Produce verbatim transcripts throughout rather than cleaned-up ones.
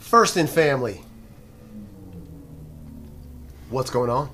First in family. What's going on?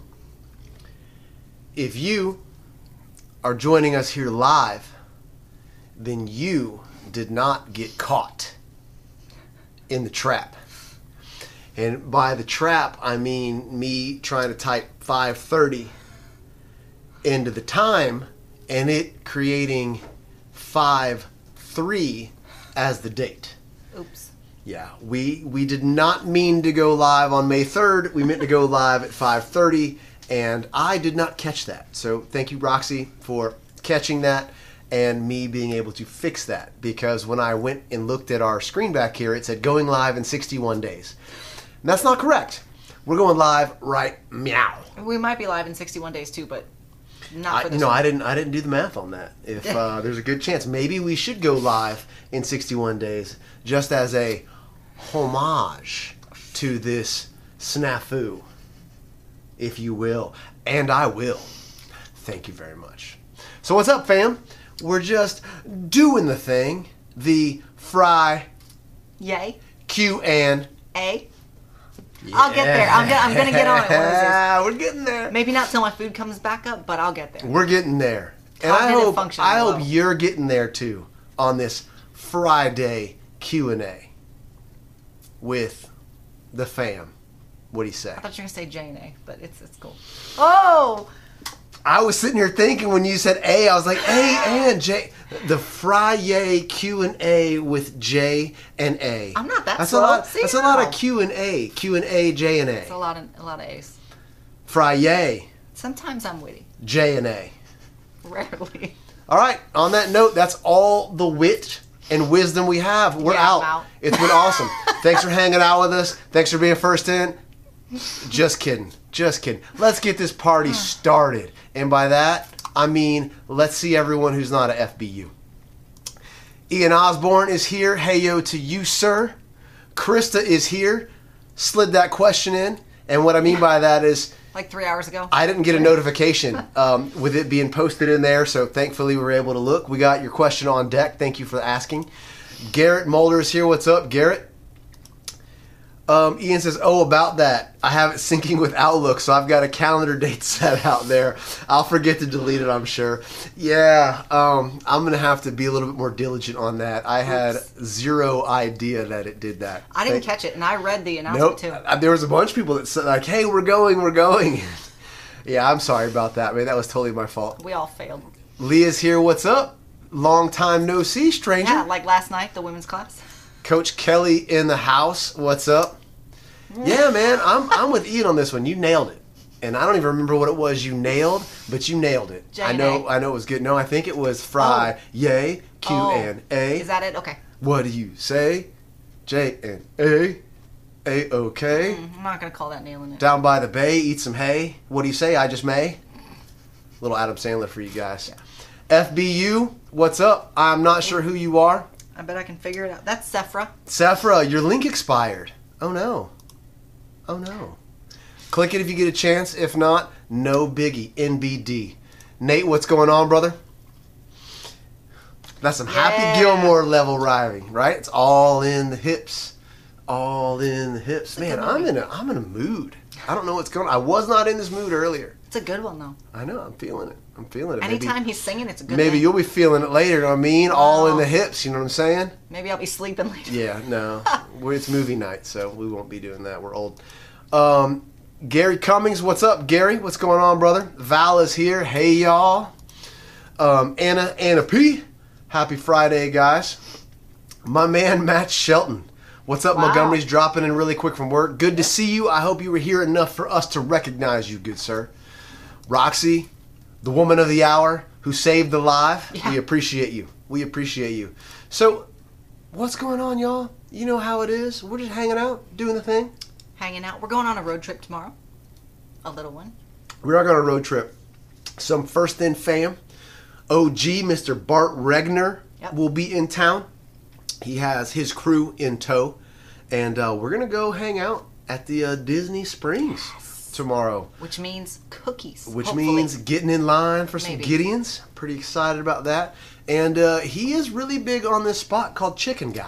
If you are joining us here live, then you did not get caught in the trap. And by the trap, I mean me trying to type five thirty into the time and it creating five three as the date. Oops. Yeah, we we did not mean to go live on May third. We meant to go live at five thirty, and I did not catch that. So thank you, Roxy, for catching that and me being able to fix that. Because when I went and looked at our screen back here, it said going live in sixty-one days. And that's not correct. We're going live right meow. We might be live in sixty-one days too, but not I, for this no, one. I didn't. I didn't do the math on that. If uh, there's a good chance, maybe we should go live in sixty-one days, just as a homage to this snafu, if you will, and I will. Thank you very much. So what's up, fam? We're just doing the thing, the fry, Yay. Q and A. I'll get there. I'm gonna, I'm gonna get on it. One of those days. Yeah, we're getting there. Maybe not till my food comes back up, but I'll get there. We're getting there. And I Cognitive hope function I low. hope you're getting there too on this Friday Q and A with the fam. What do you say? I thought you were gonna say J and A, but it's it's cool. Oh, I was sitting here thinking when you said A, I was like A and J. The Friday Q and A with J and A. I'm not that That's slow. a lot. See that's a now. lot of Q and A. Q and A, J and it's a A. lot of a lot of A's. Friday, Sometimes I'm witty. J and A. Rarely. All right. On that note, that's all the wit and wisdom we have. We're Yeah, out. I'm out. It's been awesome. Thanks for hanging out with us. Thanks for being first in. Just kidding. Just kidding. Let's get this party started. And by that, I mean, let's see everyone who's not a F B U. Ian Osborne is here. Hey yo to you, sir. Krista is here. Slid that question in. And what I mean by that is, Like three hours ago. I didn't get a notification um, with it being posted in there, so thankfully we were able to look. We got your question on deck. Thank you for asking. Garrett Mulder is here. What's up, Garrett? Um, Ian says, oh, about that. I have it syncing with Outlook, so I've got a calendar date set out there. I'll forget to delete it, I'm sure. Yeah, um, I'm going to have to be a little bit more diligent on that. I had Oops. zero idea that it did that. I didn't Thank- catch it, and I read the announcement Nope. too. Uh, There was a bunch of people that said, like, hey, we're going, we're going. Yeah, I'm sorry about that, man. That was totally my fault. We all failed. Leah's here. What's up? Long time no see, stranger. Yeah, like last night, the women's class. Coach Kelly in the house. What's up? Yeah, man. I'm I'm with Ian on this one. You nailed it. And I don't even remember what it was you nailed, but you nailed it. J I and know A. I know it was good. No, I think it was Fry, yay, Q Oh. and A. Is that it? Okay. What do you say? J and A. A okay. Mm, I'm not gonna call that nailing it. Down by the bay, eat some hay. What do you say? I just may. Little Adam Sandler for you guys. Yeah. F B U, what's up? I'm not sure who you are. I bet I can figure it out. That's Sephra. Sephra, your link expired. Oh no. Oh no. Click it if you get a chance. If not, no biggie. N B D. Nate, what's going on, brother? That's some Yeah. Happy Gilmore level rhyming, right? It's all in the hips. All in the hips. a Man, good I'm movie. in a I'm in a mood. I don't know what's going on. I was not in this mood earlier. It's a good one though. I know, I'm feeling it. I'm feeling it. Maybe- Anytime he's singing, it's a good. Maybe thing. you'll be feeling it later, you know what I mean? All in Wow. the hips, you know what I'm saying? Maybe I'll be sleeping later. Yeah, no. We're- it's movie night, so we won't be doing that. We're old. Um, Gary Cummings, what's up, Gary? What's going on, brother? Val is here. Hey, y'all. Um, Anna, Anna P. Happy Friday, guys. My man, Matt Shelton. What's up, Wow. Montgomery's dropping in really quick from work. Good to see you. I hope you were here enough for us to recognize you, good sir. Roxy, the woman of the hour who saved the live. Yeah. We appreciate you. We appreciate you. So, what's going on, y'all? You know how it is. We're just hanging out, doing the thing. Hanging out. We're going on a road trip tomorrow. A little one. We are going on a road trip. Some first in fam. O G, Mister Bart Regner, Yep. will be in town. He has his crew in tow. And uh, we're going to go hang out at the uh, Disney Springs tomorrow. Which means cookies. Which hopefully. means getting in line for some Maybe. Gideons. Pretty excited about that. And uh, he is really big on this spot called Chicken Guy.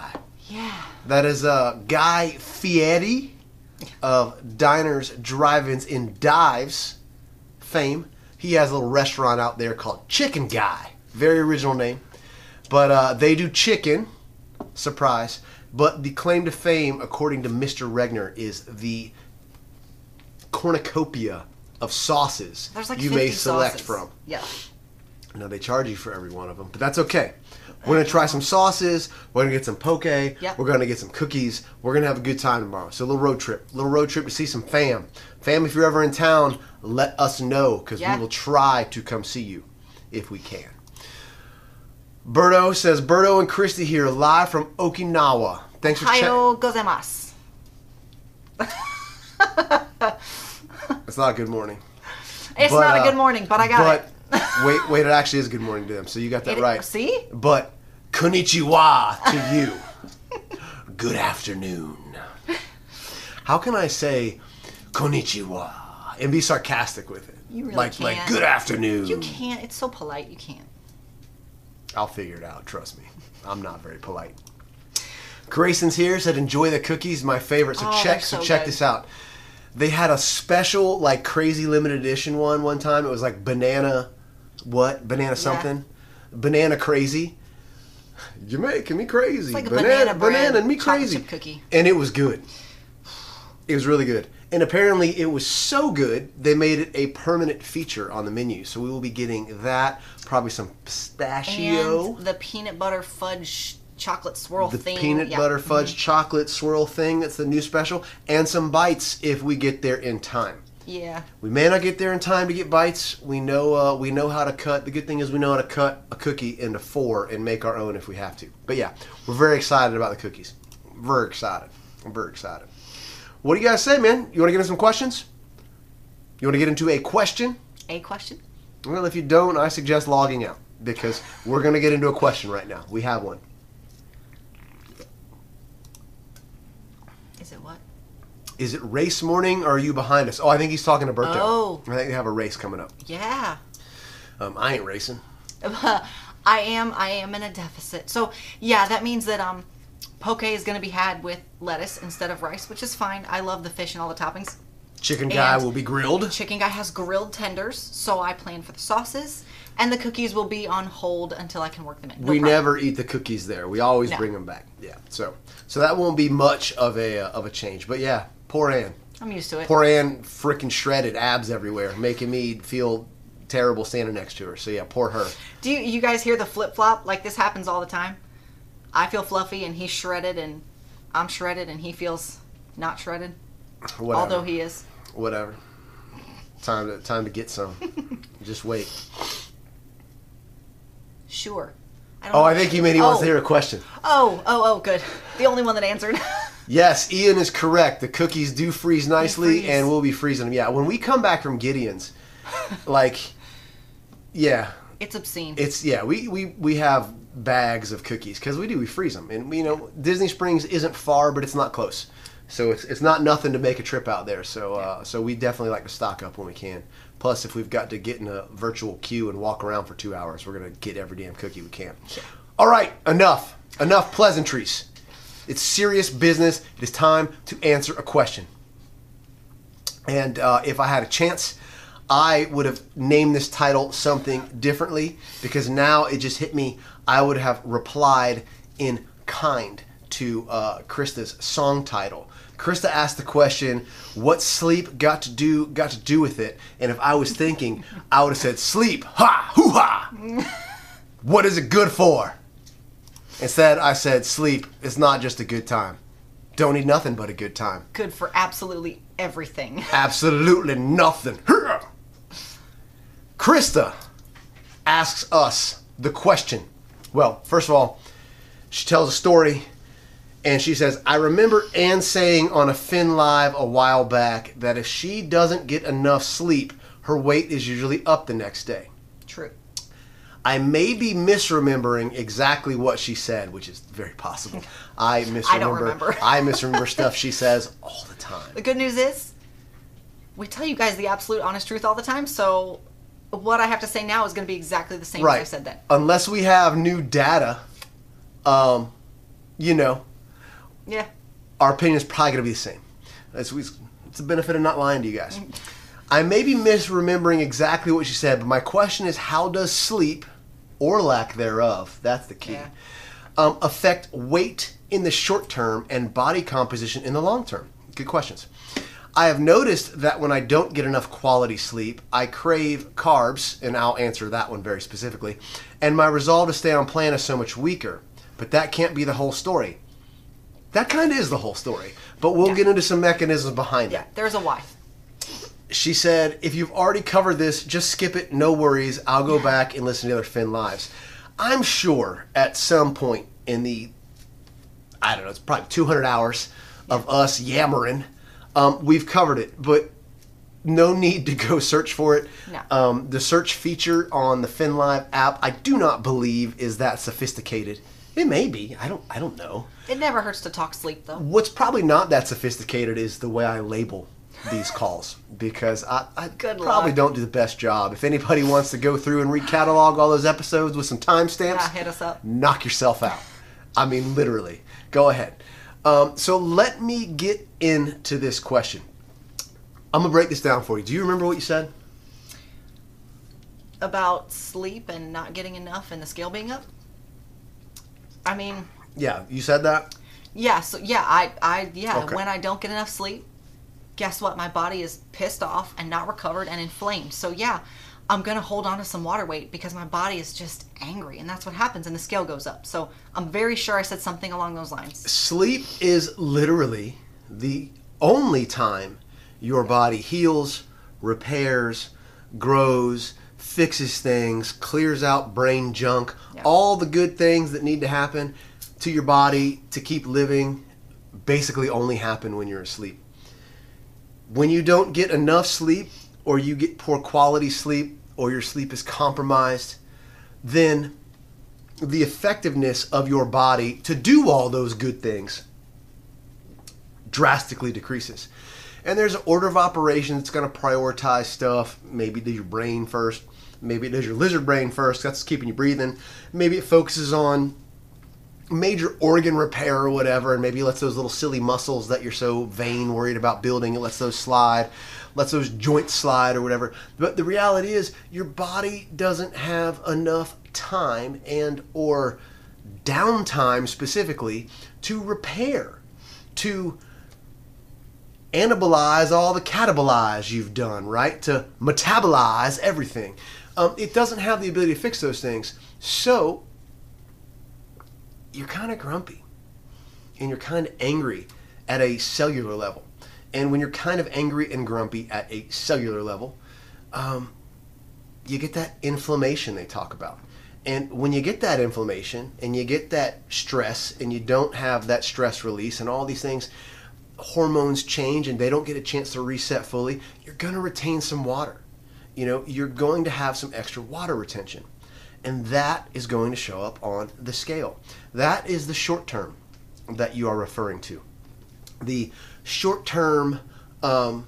Yeah. That is uh, Guy Fieri of Diners, Drive-Ins, and Dives fame. He has a little restaurant out there called Chicken Guy. Very original name. But uh, they do chicken. Surprise. But the claim to fame, according to Mister Regner, is the cornucopia of sauces There's like you fifty may select sauces. from. Yeah. Now, they charge you for every one of them, but that's okay. We're going to try some sauces. We're going to get some poke. Yep. We're going to get some cookies. We're going to have a good time tomorrow. So a little road trip. A little road trip to see some fam. Fam, if you're ever in town, let us know because Yeah. we will try to come see you if we can. Berto says, Berto and Christy here live from Okinawa. Thanks for checking. Ohayou gozaimasu. It's not a good morning. It's But, not uh, a good morning, but I got but, it. wait, wait, it actually is good morning to them. So you got that It- right. See? But konnichiwa to you. Good afternoon. How can I say konnichiwa and be sarcastic with it? You really like can't. like good afternoon. You can't. It's so polite. You can't. I'll figure it out. Trust me. I'm not very polite. Grayson's here said enjoy the cookies, my favorite. So Oh, check they're so so check good. this out. They had a special like crazy limited edition one one time. It was like banana what? Banana something. Banana crazy. You're making me crazy. It's like a banana banana bread banana and me chocolate crazy. chip cookie. And it was good. It was really good. And apparently it was so good, they made it a permanent feature on the menu. So we will be getting that, probably some pistachio. And the peanut butter fudge chocolate swirl the thing. peanut Yeah. butter fudge chocolate swirl thing, that's the new special. And some bites if we get there in time. Yeah. We may not get there in time to get bites. We know uh, we know how to cut. The good thing is we know how to cut a cookie into four and make our own if we have to. But yeah, we're very excited about the cookies. Very excited. I'm very excited. What do you guys say, man? You want to get into some questions? You want to get into a question? A question? Well, if you don't, I suggest logging out because we're going to get into a question right now. We have one. Is it what? Is it race morning or are you behind us? Oh, I think he's talking to Berto. Oh. I think they have a race coming up. Yeah. Um, I ain't racing. I am I am in a deficit. So yeah, that means that um poke is gonna be had with lettuce instead of rice, which is fine. I love the fish and all the toppings. Chicken guy And will be grilled. Chicken Guy has grilled tenders, so I plan for the sauces. And the cookies will be on hold until I can work them in. No we problem. never eat the cookies there. We always No. bring them back. Yeah. So so that won't be much of a uh, of a change. But yeah, poor Ann. I'm used to it. Poor Ann, freaking shredded, abs everywhere, making me feel terrible standing next to her. So yeah, poor her. Do you, you guys hear the flip flop? Like this happens all the time. I feel fluffy and he's shredded, and I'm shredded and he feels not shredded. Whatever. Although he is. Whatever. Time to time to get some. Just wait. Sure. I don't Oh, know. I think he meant he wants Oh. to hear a question. Oh, oh, oh, good. The only one that answered. Yes, Ian is correct. The cookies do freeze nicely, freeze. and we'll be freezing them. Yeah, when we come back from Gideon's, like, yeah, It's obscene. it's yeah. We we we have bags of cookies because we do. We freeze them, and you know, Disney Springs isn't far, but it's not close. So it's it's not nothing to make a trip out there. So uh, so we definitely like to stock up when we can. Plus, if we've got to get in a virtual queue and walk around for two hours, we're gonna get every damn cookie we can. All right, enough enough pleasantries. It's serious business. It is time to answer a question. And uh, if I had a chance, I would have named this title something differently because now it just hit me. I would have replied in kind to uh, Krista's song title. Krista asked the question, "What sleep got to do got to do with it?" And if I was thinking, I would have said, "Sleep, ha, hoo ha." What is it good for? Instead, I said, sleep is not just a good time. Don't need nothing but a good time. Good for absolutely everything. Absolutely nothing. Krista asks us the question. Well, first of all, she tells a story, and she says, I remember Ann saying on a Finn Live a while back that if she doesn't get enough sleep, her weight is usually up the next day. True. I may be misremembering exactly what she said, which is very possible. I misremember. I don't remember. I misremember stuff she says all the time. The good news is, we tell you guys the absolute honest truth all the time, so what I have to say now is going to be exactly the same Right. as I said then. Unless we have new data, um, you know, Yeah. our opinion is probably going to be the same. It's, it's the benefit of not lying to you guys. I may be misremembering exactly what she said, but my question is, how does sleep, or lack thereof, that's the key, Yeah. um, affect weight in the short term and body composition in the long term? Good questions. I have noticed that when I don't get enough quality sleep, I crave carbs, and I'll answer that one very specifically, and my resolve to stay on plan is so much weaker. But that can't be the whole story. That kind of is the whole story, but we'll Yeah. get into some mechanisms behind Yeah, that. there's a why. She said, if you've already covered this, just skip it, no worries. I'll go back and listen to the other Finn Lives. I'm sure at some point in the, I don't know, it's probably two hundred hours of us yammering, um, we've covered it, but no need to go search for it. No. Um, the search feature on the Finn Live app, I do not believe is that sophisticated. It may be. I don't. I don't know. It never hurts to talk sleep, though. What's probably not that sophisticated is the way I label these calls, because I, I Good probably luck. don't do the best job. If anybody wants to go through and recatalog all those episodes with some timestamps, Yeah, hit us up. knock yourself out. I mean, literally. Go ahead. Um, so let me get into this question. I'm gonna break this down for you. Do you remember what you said? About sleep and not getting enough and the scale being up? I mean, Yeah, you said that. yeah, so yeah, I, I, yeah, Okay. when I don't get enough sleep, guess what? My body is pissed off and not recovered and inflamed. So yeah, I'm going to hold on to some water weight because my body is just angry, and that's what happens, and the scale goes up. So I'm very sure I said something along those lines. Sleep is literally the only time your body heals, repairs, grows, fixes things, clears out brain junk, Yeah. all the good things that need to happen to your body to keep living basically only happen when you're asleep. When you don't get enough sleep, or you get poor quality sleep, or your sleep is compromised, then the effectiveness of your body to do all those good things drastically decreases. And there's an order of operations that's going to prioritize stuff. Maybe it does your brain first. Maybe it does your lizard brain first. That's keeping you breathing. Maybe it focuses on major organ repair or whatever, and maybe lets those little silly muscles that you're so vain worried about building, it lets those slide, lets those joints slide or whatever. But the reality is your body doesn't have enough time and or downtime specifically to repair, to anabolize all the catabolize you've done, right? To metabolize everything. Um, it doesn't have the ability to fix those things. So you're kind of grumpy and you're kind of angry at a cellular level. And when you're kind of angry and grumpy at a cellular level, um, you get that inflammation they talk about. And when you get that inflammation and you get that stress and you don't have that stress release and all these things, hormones change and they don't get a chance to reset fully, you're going to retain some water. You know, you're going to have some extra water retention. And that is going to show up on the scale. That is the short term that you are referring to. The short term um,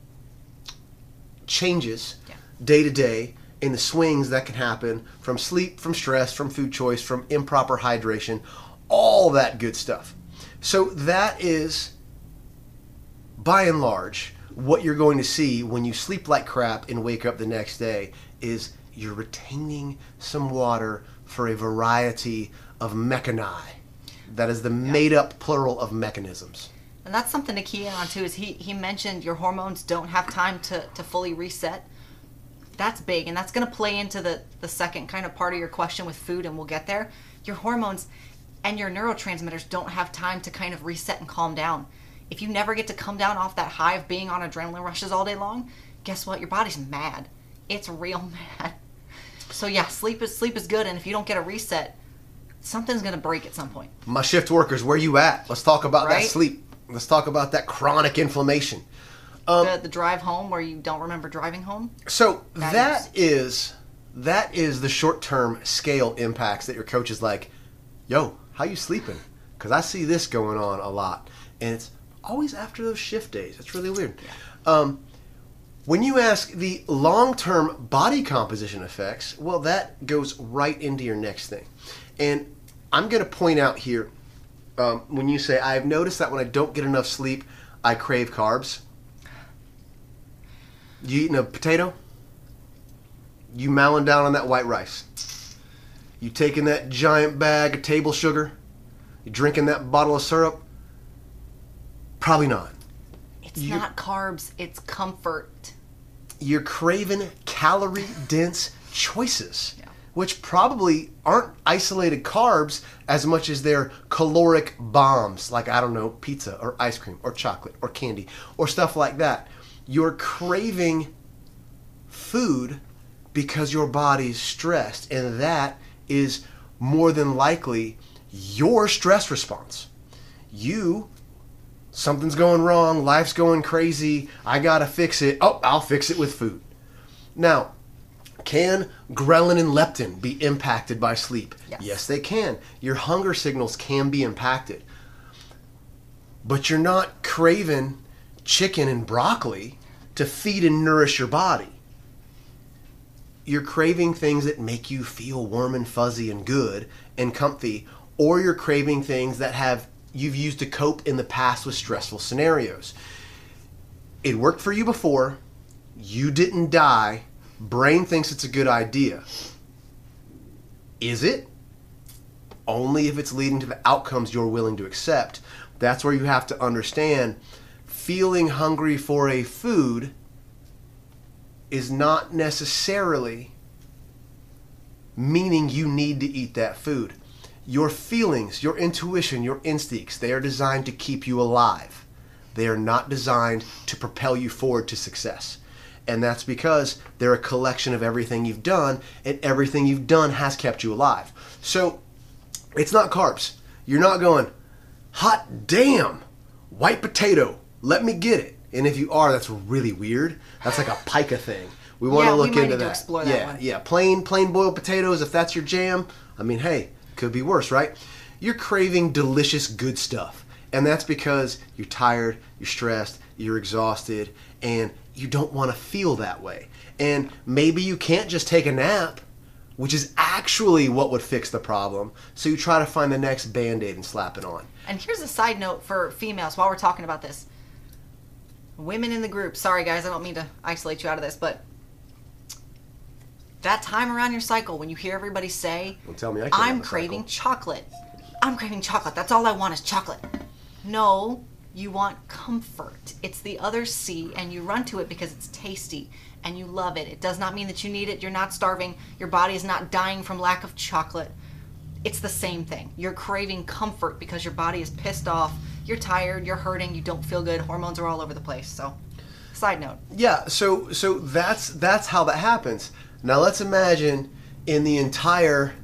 changes Yeah. day to day in the swings that can happen from sleep, from stress, from food choice, from improper hydration, all that good stuff. So that is, by and large, what you're going to see when you sleep like crap and wake up the next day is you're retaining some water for a variety of mechani. That is the made up plural of mechanisms. And that's something to key in on too, is he, he mentioned your hormones don't have time to, to fully reset. That's big, and that's going to play into the, the second kind of part of your question with food, and we'll get there. Your hormones and your neurotransmitters don't have time to kind of reset and calm down. If you never get to come down off that high of being on adrenaline rushes all day long, guess what? Your body's mad. It's real mad. So yeah, sleep is sleep is good, and if you don't get a reset, something's going to break at some point. My shift workers, where you at? Let's talk about Right? that sleep. Let's talk about that chronic inflammation. Um, the, the drive home where you don't remember driving home. So That that is that is the short-term scale impacts that your coach is like, yo, how you sleeping? Because I see this going on a lot. And it's always after those shift days. It's really weird. Um, when you ask the long-term body composition effects, well, that goes right into your next thing. And I'm going to point out here Um, when you say, I've noticed that when I don't get enough sleep, I crave carbs. You eating a potato? You mowing down on that white rice? You taking that giant bag of table sugar? You drinking that bottle of syrup? Probably not. It's You- not carbs, it's comfort. You're craving calorie-dense choices, Yeah. which probably aren't isolated carbs as much as they're caloric bombs, like, I don't know, pizza or ice cream or chocolate or candy or stuff like that. You're craving food because your body's stressed, and that is more than likely your stress response. You, something's going wrong, life's going crazy, I gotta fix it. Oh, I'll fix it with food. Now, can ghrelin and leptin be impacted by sleep? Yes. Yes, they can. Your hunger signals can be impacted. But you're not craving chicken and broccoli to feed and nourish your body. You're craving things that make you feel warm and fuzzy and good and comfy, or you're craving things that have you've used to cope in the past with stressful scenarios. It worked for you before. You didn't die. Brain thinks it's a good idea. Is it? Only if it's leading to the outcomes you're willing to accept. That's where you have to understand feeling hungry for a food is not necessarily meaning you need to eat that food. Your feelings, your intuition, your instincts, they are designed to keep you alive. They are not designed to propel you forward to success. And that's because they're a collection of everything you've done, and everything you've done has kept you alive. So it's not carbs. You're not going, hot damn, white potato, let me get it. And if you are, that's really weird. That's like a pica thing. We want Yeah, to we look might into need to that. explore that yeah, one. yeah. Plain, plain boiled potatoes. If that's your jam, I mean, hey, could be worse, right? You're craving delicious, good stuff, and that's because you're tired, you're stressed, you're exhausted, and you don't want to feel that way. And maybe you can't just take a nap, which is actually what would fix the problem. So you try to find the next Band-Aid and slap it on. And here's a side note for females while we're talking about this. Women in the group, sorry guys, I don't mean to isolate you out of this, but that time around your cycle when you hear everybody say, Don't tell me I can't I'm have a craving cycle." chocolate. I'm craving chocolate. That's all I want is chocolate. No, you want comfort. It's the other C, and you run to it because it's tasty and you love it. It does not mean that you need it. You're not starving. Your body is not dying from lack of chocolate. It's the same thing. You're craving comfort because your body is pissed off. You're tired. You're hurting. You don't feel good. Hormones are all over the place. So, side note. Yeah, so so that's that's how that happens. Now let's imagine in the entire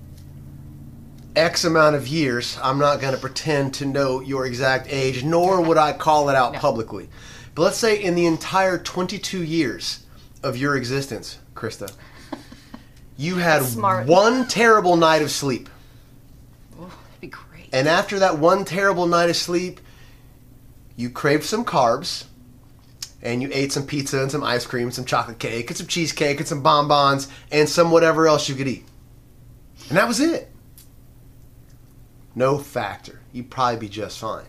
X amount of years, I'm not going to pretend to know your exact age, nor would I call it out No. publicly. But let's say in the entire twenty-two years of your existence, Krista, you had Smart. one terrible night of sleep. Ooh, that'd be great. And after that one terrible night of sleep, you craved some carbs, and you ate some pizza and some ice cream, some chocolate cake, and some cheesecake, and some bonbons, and some whatever else you could eat. And that was it. No factor. You'd probably be just fine.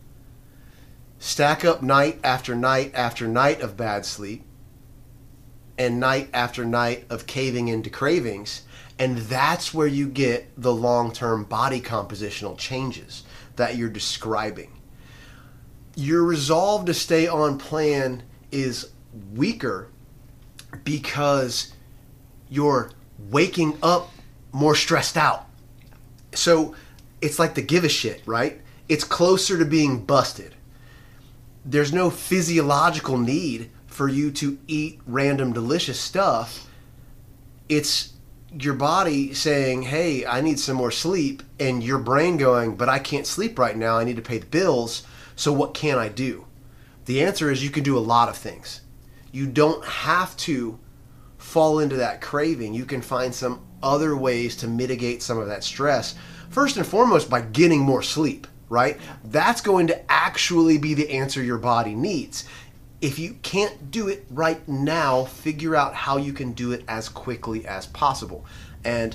Stack up night after night after night of bad sleep, and night after night of caving into cravings, and that's where you get the long-term body compositional changes that you're describing. Your resolve to stay on plan is weaker because you're waking up more stressed out. So it's like the give a shit, right? It's closer to being busted. There's no physiological need for you to eat random delicious stuff. It's your body saying, hey, I need some more sleep, and your brain going, but I can't sleep right now, I need to pay the bills, so what can I do? The answer is you can do a lot of things. You don't have to fall into that craving. You can find some other ways to mitigate some of that stress. First and foremost, by getting more sleep, right? That's going to actually be the answer your body needs. If you can't do it right now, figure out how you can do it as quickly as possible. And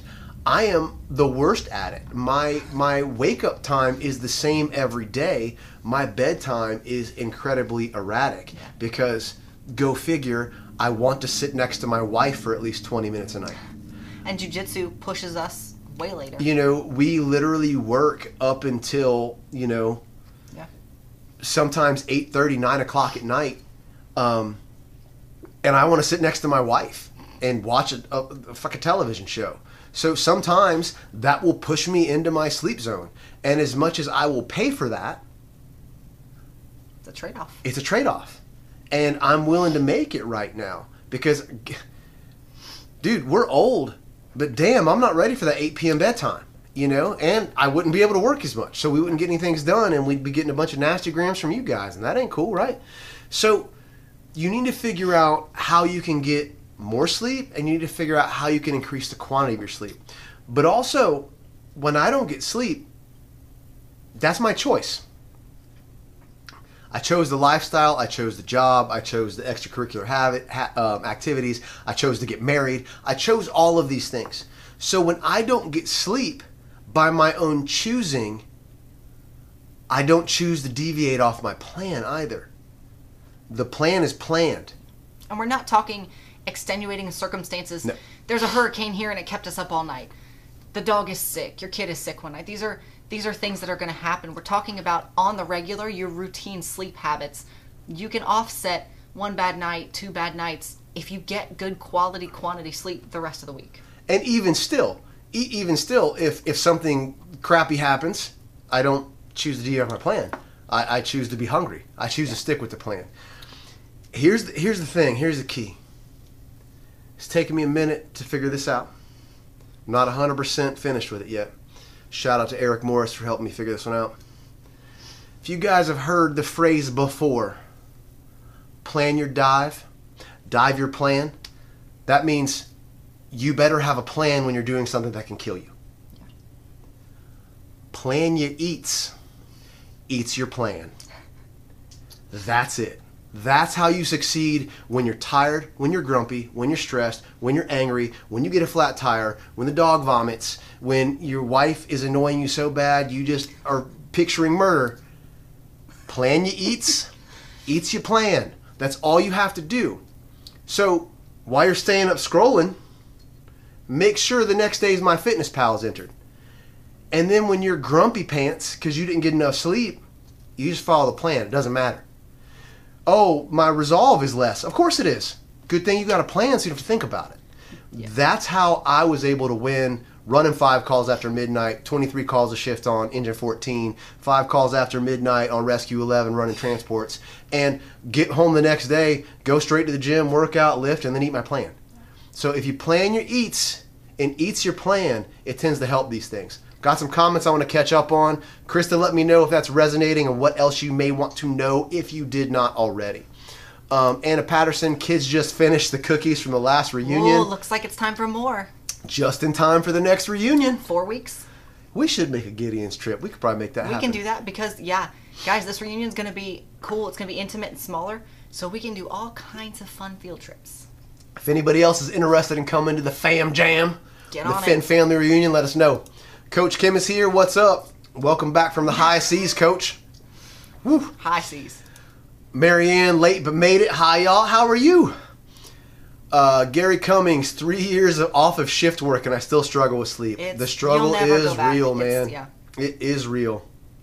I am the worst at it. My my wake up time is the same every day. My bedtime is incredibly erratic Yeah. because, go figure, I want to sit next to my wife for at least twenty minutes a night. And jiu-jitsu pushes us way later. You know, we literally work up until, you know, Yeah. sometimes eight thirty, nine o'clock at night. Um, and I want to sit next to my wife and watch a, a, a fucking television show. So sometimes that will push me into my sleep zone. And as much as I will pay for that, It's a trade-off. it's a trade-off. And I'm willing to make it right now. Because, dude, we're old. But damn, I'm not ready for that eight p.m. bedtime. You know? And I wouldn't be able to work as much. So we wouldn't get any things done. And we'd be getting a bunch of nasty grams from you guys. And that ain't cool, right? So you need to figure out how you can get more sleep, and you need to figure out how you can increase the quantity of your sleep. But also, when I don't get sleep, that's my choice. I chose the lifestyle, I chose the job, I chose the extracurricular habit, ha, um, activities, I chose to get married, I chose all of these things. So when I don't get sleep by my own choosing, I don't choose to deviate off my plan either. The plan is planned. And we're not talking extenuating circumstances. No. There's a hurricane here and it kept us up all night. The dog is sick. Your kid is sick one night. These are these are things that are going to happen. We're talking about on the regular, your routine sleep habits. You can offset one bad night, two bad nights if you get good quality quantity sleep the rest of the week. And even still, e- even still, if if something crappy happens, I don't choose to deviate off my plan. I, I choose to be hungry. I choose Yeah. to stick with the plan. Here's the, here's the thing. Here's the key. It's taken me a minute to figure this out. I'm not one hundred percent finished with it yet. Shout out to Eric Morris for helping me figure this one out. If you guys have heard the phrase before, plan your dive, dive your plan, that means you better have a plan when you're doing something that can kill you. Yeah. Plan your eats. Eats your plan. That's it. That's how you succeed when you're tired, when you're grumpy, when you're stressed, when you're angry, when you get a flat tire, when the dog vomits, when your wife is annoying you so bad you just are picturing murder. Plan your eats, eats your plan. That's all you have to do. So while you're staying up scrolling, make sure the next day's MyFitnessPal is entered. And then when you're grumpy pants because you didn't get enough sleep, you just follow the plan. It doesn't matter. Oh, my resolve is less. Of course it is. Good thing you got a plan so you don't have to think about it. Yeah. That's how I was able to win running five calls after midnight, twenty-three calls a shift on Engine fourteen, five calls after midnight on Rescue eleven running transports, and get home the next day, go straight to the gym, work out, lift, and then eat my plan. So if you plan your eats and eats your plan, it tends to help these things. Got some comments I want to catch up on. Krista, let me know if that's resonating and what else you may want to know if you did not already. Um, Anna Patterson, kids just finished the cookies from the last reunion. Ooh, looks like it's time for more. Just in time for the next reunion. Four weeks. We should make a Gideon's trip. We could probably make that We happen. can do that because, yeah, guys, this reunion's going to be cool. It's going to be intimate and smaller, so we can do all kinds of fun field trips. If anybody else is interested in coming to the Fam Jam, Get the on Finn it. Family Reunion, let us know. Coach Kim is here. What's up? Welcome back from the high seas, Coach. Woo. High seas. Marianne, late but made it. Hi, y'all. How are you? Uh, Gary Cummings, three years of- off of shift work, and I still struggle with sleep. It's- the struggle you'll never is go back. real, It's- man. yeah. It is real.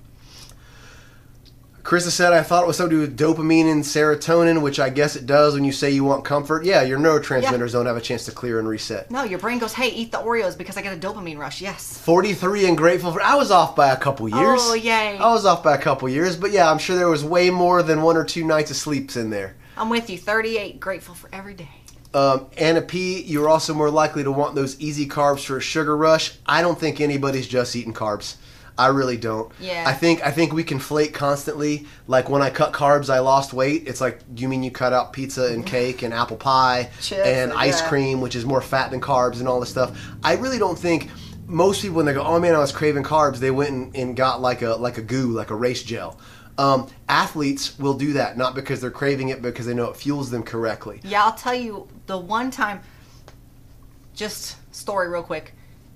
Krista said, I thought it was something to do with dopamine and serotonin, which I guess it does when you say you want comfort. Yeah, your neurotransmitters don't have a chance to clear and reset. No, your brain goes, hey, eat the Oreos because I get a dopamine rush. Yes. forty-three and grateful for. I was off by a couple years. Oh, yay. I was off by a couple years, but yeah, I'm sure there was way more than one or two nights of sleeps in there. I'm with you. thirty-eight. Grateful for every day. Um, Anna P, you're also more likely to want those easy carbs for a sugar rush. I don't think anybody's just eating carbs. I really don't. Yeah. I think I think we conflate constantly. Like when I cut carbs, I lost weight. It's like, do you mean you cut out pizza and cake and apple pie Chips, and ice yeah. cream, which is more fat than carbs and all this stuff? I really don't think most people, when they go, oh man, I was craving carbs, they went and, and got like a like a goo, like a race gel. Um, athletes will do that, not because they're craving it, but because they know it fuels them correctly. Yeah, I'll tell you the one time, just story real quick.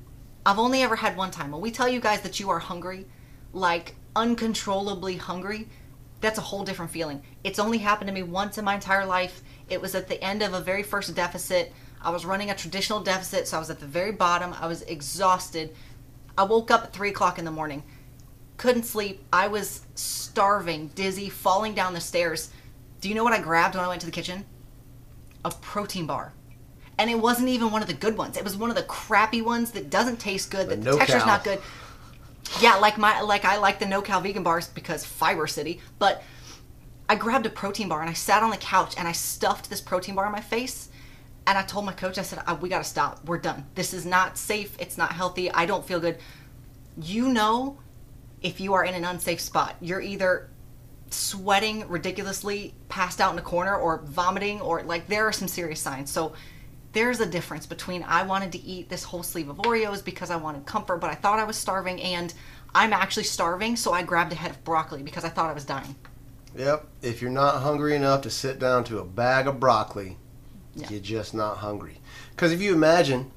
I've only ever had one time. When we tell you guys that you are hungry, like uncontrollably hungry, that's a whole different feeling. It's only happened to me once in my entire life. It was at the end of a very first deficit. I was running a traditional deficit, so I was at the very bottom. I was exhausted. I woke up at three o'clock in the morning. Couldn't sleep. I was starving, dizzy, falling down the stairs. Do you know what I grabbed when I went to the kitchen? A protein bar. And it wasn't even one of the good ones. It was one of the crappy ones that doesn't taste good, that the, the texture's not good. Yeah, like my like I like the no-cal vegan bars because Fiber City, but I grabbed a protein bar and I sat on the couch and I stuffed this protein bar in my face, and I told my coach, I said, we got to stop. We're done. This is not safe. It's not healthy. I don't feel good. You know, if you are in an unsafe spot, you're either sweating ridiculously, passed out in a corner, or vomiting, or like there are some serious signs. So there's a difference between I wanted to eat this whole sleeve of Oreos because I wanted comfort, but I thought I was starving, and I'm actually starving, so I grabbed a head of broccoli because I thought I was dying. Yep. If you're not hungry enough to sit down to a bag of broccoli, yeah. You're just not hungry. Because if you imagine,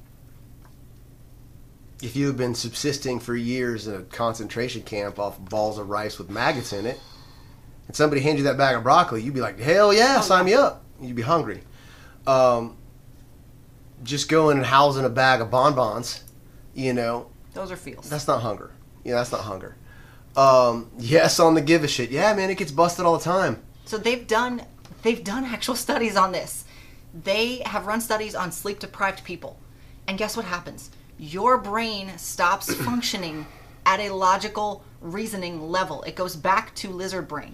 if you have been subsisting for years in a concentration camp off balls of rice with maggots in it, and somebody hands you that bag of broccoli, you'd be like, hell yeah, oh, sign yeah. me up. You'd be hungry. Um, just going and housing a bag of bonbons, you know. Those are feels. That's not hunger. Yeah, that's not hunger. Um, yes, on the give a shit. Yeah, man, it gets busted all the time. So they've done they've done actual studies on this. They have run studies on sleep deprived people. And guess what happens? Your brain stops functioning at a logical reasoning level. It goes back to lizard brain.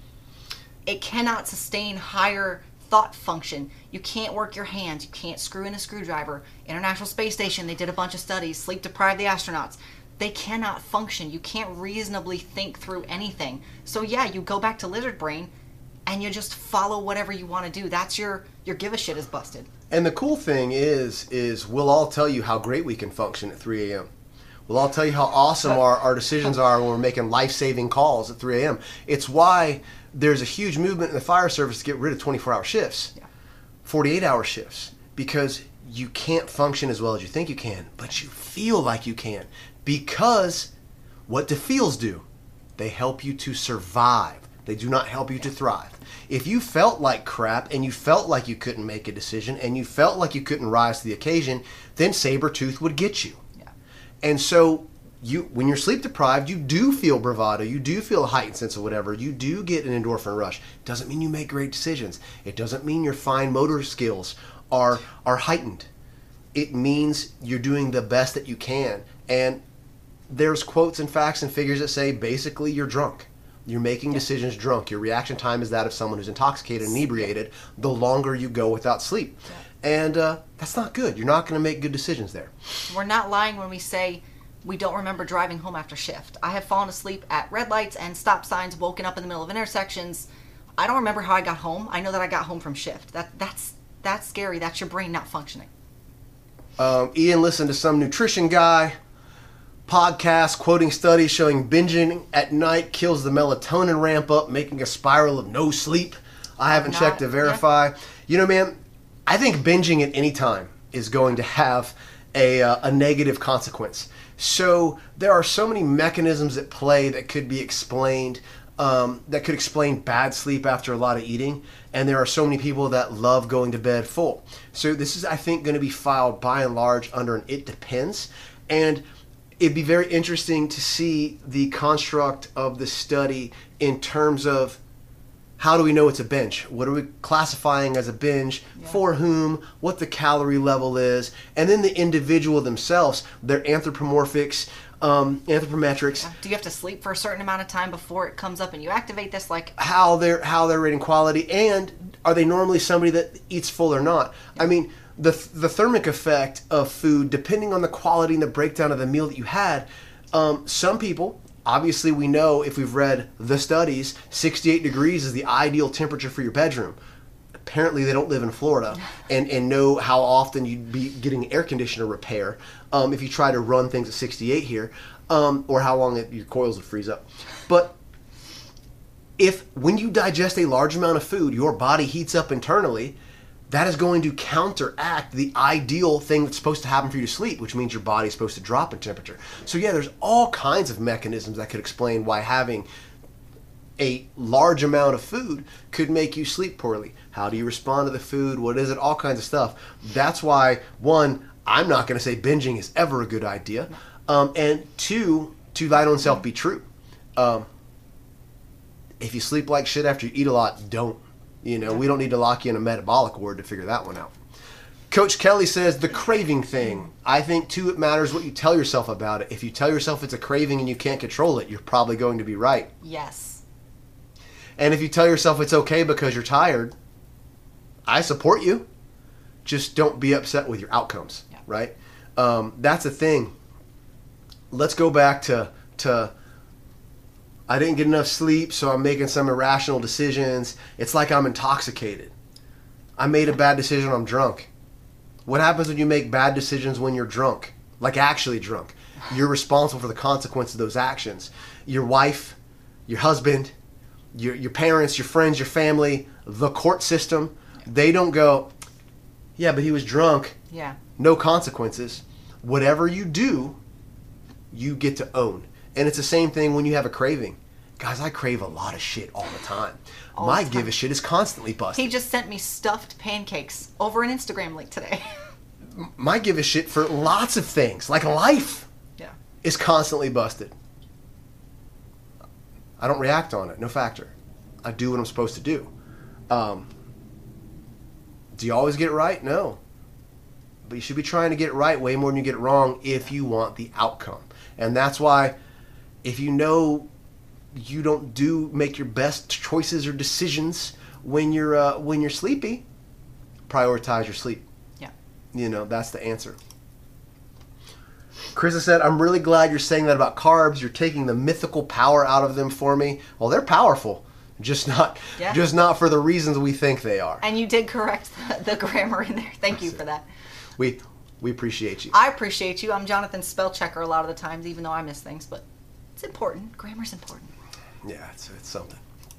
It cannot sustain higher thought function. You can't work your hands. You can't screw in a screwdriver. International Space Station, they did a bunch of studies. Sleep deprived the astronauts. They cannot function. You can't reasonably think through anything. So yeah, you go back to lizard brain and you just follow whatever you want to do. That's your your give a shit is busted. And the cool thing is, is we'll all tell you how great we can function at three a.m. We'll all tell you how awesome our, our decisions are when we're making life-saving calls at three a.m. It's why there's a huge movement in the fire service to get rid of twenty-four hour shifts, yeah. forty-eight hour shifts, because you can't function as well as you think you can, but you feel like you can. Because what do feels do? They help you to survive. They do not help you to thrive. If you felt like crap and you felt like you couldn't make a decision and you felt like you couldn't rise to the occasion, then Sabertooth would get you. Yeah. And so you, when you're sleep deprived, you do feel bravado. You do feel a heightened sense of whatever. You do get an endorphin rush. Doesn't mean you make great decisions. It doesn't mean your fine motor skills are are heightened. It means you're doing the best that you can. And there's quotes and facts and figures that say basically you're drunk. You're making yeah. decisions drunk. Your reaction time is that of someone who's intoxicated and inebriated the longer you go without sleep. Yeah. And uh, that's not good. You're not going to make good decisions there. We're not lying when we say we don't remember driving home after shift. I have fallen asleep at red lights and stop signs, woken up in the middle of intersections. I don't remember how I got home. I know that I got home from shift. That That's that's scary. That's your brain not functioning. Um, Ian listened to some nutrition guy podcast quoting studies showing binging at night kills the melatonin ramp up, making a spiral of no sleep. I haven't Not, checked to verify. Yeah. You know, man, I think binging at any time is going to have a, uh, a negative consequence. So there are so many mechanisms at play that could be explained, um, that could explain bad sleep after a lot of eating. And there are so many people that love going to bed full. So this is, I think, going to be filed by and large under an it depends. And it'd be very interesting to see the construct of the study in terms of how do we know it's a binge? What are we classifying as a binge? Yeah. For whom? What the calorie level is? And then the individual themselves, their anthropomorphics, um, anthropometrics. Do you have to sleep for a certain amount of time before it comes up and you activate this? Like how they're how they're rating quality, and are they normally somebody that eats full or not? Yeah. I mean, the the thermic effect of food, depending on the quality and the breakdown of the meal that you had, um, some people. Obviously, we know if we've read the studies, sixty-eight degrees is the ideal temperature for your bedroom. Apparently, they don't live in Florida and, and know how often you'd be getting air conditioner repair um, if you try to run things at sixty-eight here, um, or how long it, your coils would freeze up. But if when you digest a large amount of food, your body heats up internally, that is going to counteract the ideal thing that's supposed to happen for you to sleep, which means your body's supposed to drop in temperature. So yeah, there's all kinds of mechanisms that could explain why having a large amount of food could make you sleep poorly. How do you respond to the food? What is it? All kinds of stuff. That's why, one, I'm not going to say binging is ever a good idea. Um, and two, to thine own self be true. Um, if you sleep like shit after you eat a lot, don't. You know, we don't need to lock you in a metabolic ward to figure that one out. Coach Kelly says, the craving thing. I think, too, it matters what you tell yourself about it. If you tell yourself it's a craving and you can't control it, you're probably going to be right. Yes. And if you tell yourself it's okay because you're tired, I support you. Just don't be upset with your outcomes, yeah. right? Um, that's the thing. Let's go back to to... I didn't get enough sleep, so I'm making some irrational decisions. It's like I'm intoxicated. I made a bad decision, I'm drunk. What happens when you make bad decisions when you're drunk? Like actually drunk. You're responsible for the consequences of those actions. Your wife, your husband, your your parents, your friends, your family, the court system, they don't go, yeah, but he was drunk. Yeah. No consequences. Whatever you do, you get to own. And it's the same thing when you have a craving. Guys, I crave a lot of shit all the time. All My the time. give a shit is constantly busted. He just sent me stuffed pancakes over an Instagram link today. My give a shit for lots of things, like life, yeah. is constantly busted. I don't react on it, no factor. I do what I'm supposed to do. Um, do you always get it right? No. But you should be trying to get it right way more than you get it wrong if you want the outcome. And that's why if you know you don't do make your best choices or decisions when you're uh, when you're sleepy, prioritize your sleep. Yeah. You know, that's the answer. Chris has said, I'm really glad you're saying that about carbs. You're taking the mythical power out of them for me. Well, they're powerful, just not yeah. just not for the reasons we think they are. And you did correct the, the grammar in there. Thank you for that. We we appreciate you. I appreciate you. I'm Jonathan's spell checker a lot of the times, even though I miss things, but it's important. Grammar's important. Yeah, it's, it's something.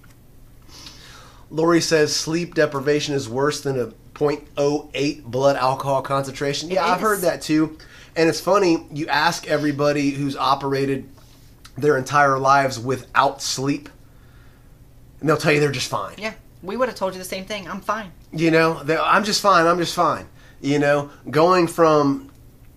Lori says sleep deprivation is worse than a zero point zero eight blood alcohol concentration. Yeah, I've heard that too. And it's funny, you ask everybody who's operated their entire lives without sleep, and they'll tell you they're just fine. Yeah, we would have told you the same thing. I'm fine. You know, I'm just fine, I'm just fine. You know, going from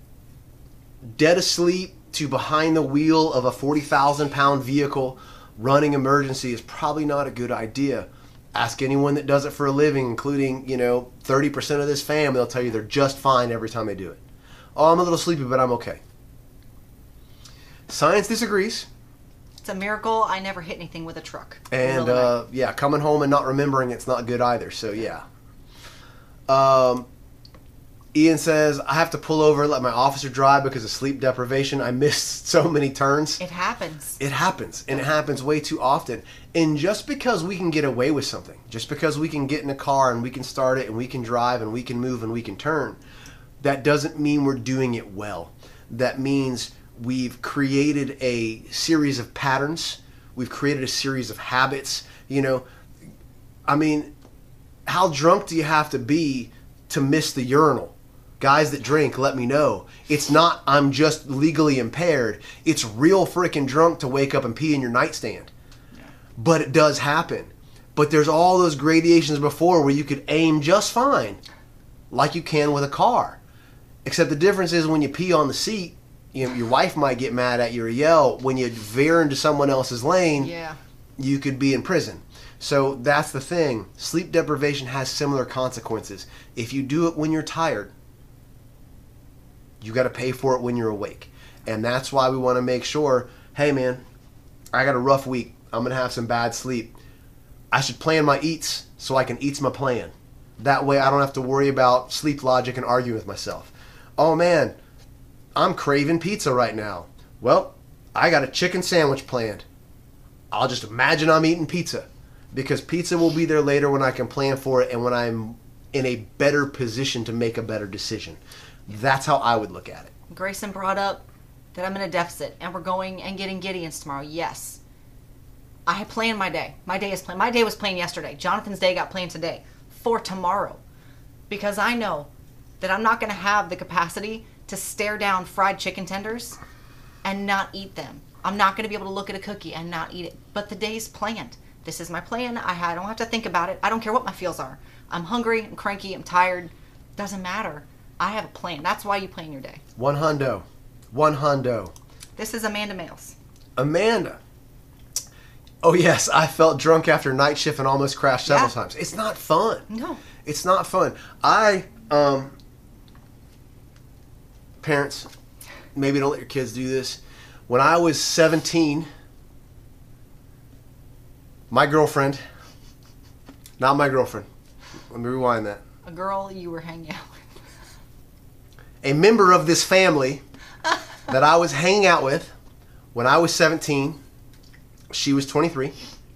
dead asleep to behind the wheel of a forty thousand pound vehicle running emergency is probably not a good idea. Ask anyone that does it for a living, including, you know, thirty percent of this fam, they'll tell you they're just fine every time they do it. Oh, I'm a little sleepy, but I'm okay. Science disagrees. It's a miracle I never hit anything with a truck. And, uh, yeah, coming home and not remembering it's not good either, so yeah. Um... Ian says, I have to pull over and let my officer drive because of sleep deprivation. I missed so many turns. It happens. It happens, and it happens way too often. And just because we can get away with something, just because we can get in a car and we can start it and we can drive and we can move and we can turn, that doesn't mean we're doing it well. That means we've created a series of patterns. We've created a series of habits. You know, I mean, how drunk do you have to be to miss the urinal? Guys that drink, let me know. It's not I'm just legally impaired. It's real freaking drunk to wake up and pee in your nightstand. Yeah. But it does happen. But there's all those gradations before where you could aim just fine, like you can with a car. Except the difference is when you pee on the seat, you know, your wife might get mad at you or yell. When you veer into someone else's lane, yeah. you could be in prison. So that's the thing. Sleep deprivation has similar consequences. If you do it when you're tired, you got to pay for it when you're awake. And that's why we want to make sure, hey man, I got a rough week. I'm going to have some bad sleep. I should plan my eats so I can eat my plan. That way I don't have to worry about sleep logic and argue with myself. Oh man, I'm craving pizza right now. Well, I got a chicken sandwich planned. I'll just imagine I'm eating pizza. Because pizza will be there later when I can plan for it and when I'm in a better position to make a better decision. That's how I would look at it. Grayson brought up that I'm in a deficit and we're going and getting Gideon's tomorrow. Yes. I had planned my day. My day is planned. My day was planned yesterday. Jonathan's day got planned today. For tomorrow. because I know that I'm not going to have the capacity to stare down fried chicken tenders and not eat them. I'm not going to be able to look at a cookie and not eat it. But the day's planned. This is my plan. I don't have to think about it. I don't care what my feels are. I'm hungry, I'm cranky, I'm tired. Doesn't matter. I have a plan. That's why you plan your day. One hundo. One hundo. This is Amanda Males. Amanda. Oh, yes, I felt drunk after night shift and almost crashed several Yeah. times. It's not fun. No. It's not fun. I, um, parents, maybe don't let your kids do this. When I was seventeen, my girlfriend, not my girlfriend, let me rewind that. A girl you were hanging out with. A member of this family that I was hanging out with when I was seventeen, she was twenty-three.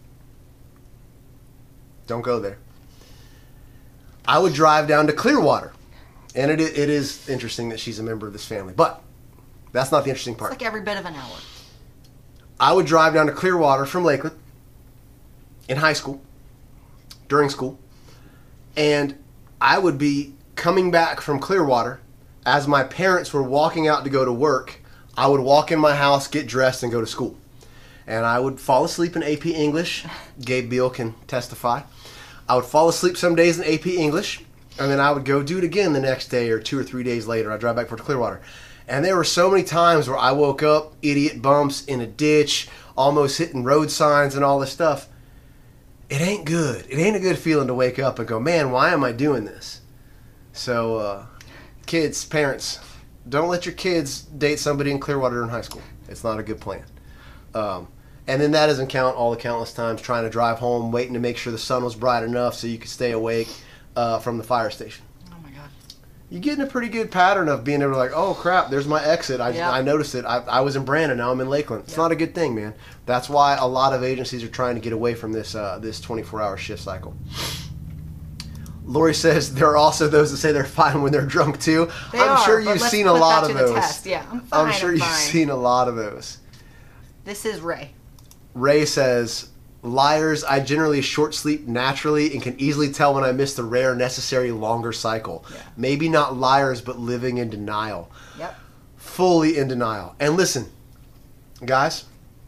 Don't go there. I would drive down to Clearwater. And it, it is interesting that she's a member of this family. But that's not the interesting part. It's like every bit of an hour. I would drive down to Clearwater from Lakeland in high school, during school. And I would be coming back from Clearwater as my parents were walking out to go to work. I would walk in my house, get dressed, and go to school. And I would fall asleep in A P English. Gabe Beal can testify. I would fall asleep some days in A P English, and then I would go do it again the next day or two or three days later. I'd drive back to Clearwater. And there were so many times where I woke up, idiot bumps in a ditch, almost hitting road signs and all this stuff. It ain't good. It ain't a good feeling to wake up and go, man, why am I doing this? So, uh, kids, parents, don't let your kids date somebody in Clearwater in high school. It's not a good plan. Um, and then that doesn't count all the countless times trying to drive home, waiting to make sure the sun was bright enough so you could stay awake uh, from the fire station. Oh my God. You get in a pretty good pattern of being able to like, oh crap, there's my exit. I, Yeah. I noticed it. I, I was in Brandon, now I'm in Lakeland. It's Yeah. not a good thing, man. That's why a lot of agencies are trying to get away from this uh, this twenty-four hour shift cycle. Lori says there are also those that say they're fine when they're drunk too. They I'm are, sure but you've let's seen a put lot that of to the those. test. Yeah, I'm fine, I'm sure I'm you've fine. seen a lot of those. This is Ray. Ray says, liars, I generally short sleep naturally and can easily tell when I miss the rare necessary longer cycle. Yeah. Maybe not liars, but living in denial. Yep. Fully in denial. And listen, guys,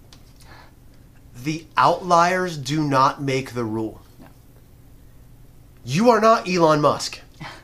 the outliers do not make the rule. No. You are not Elon Musk.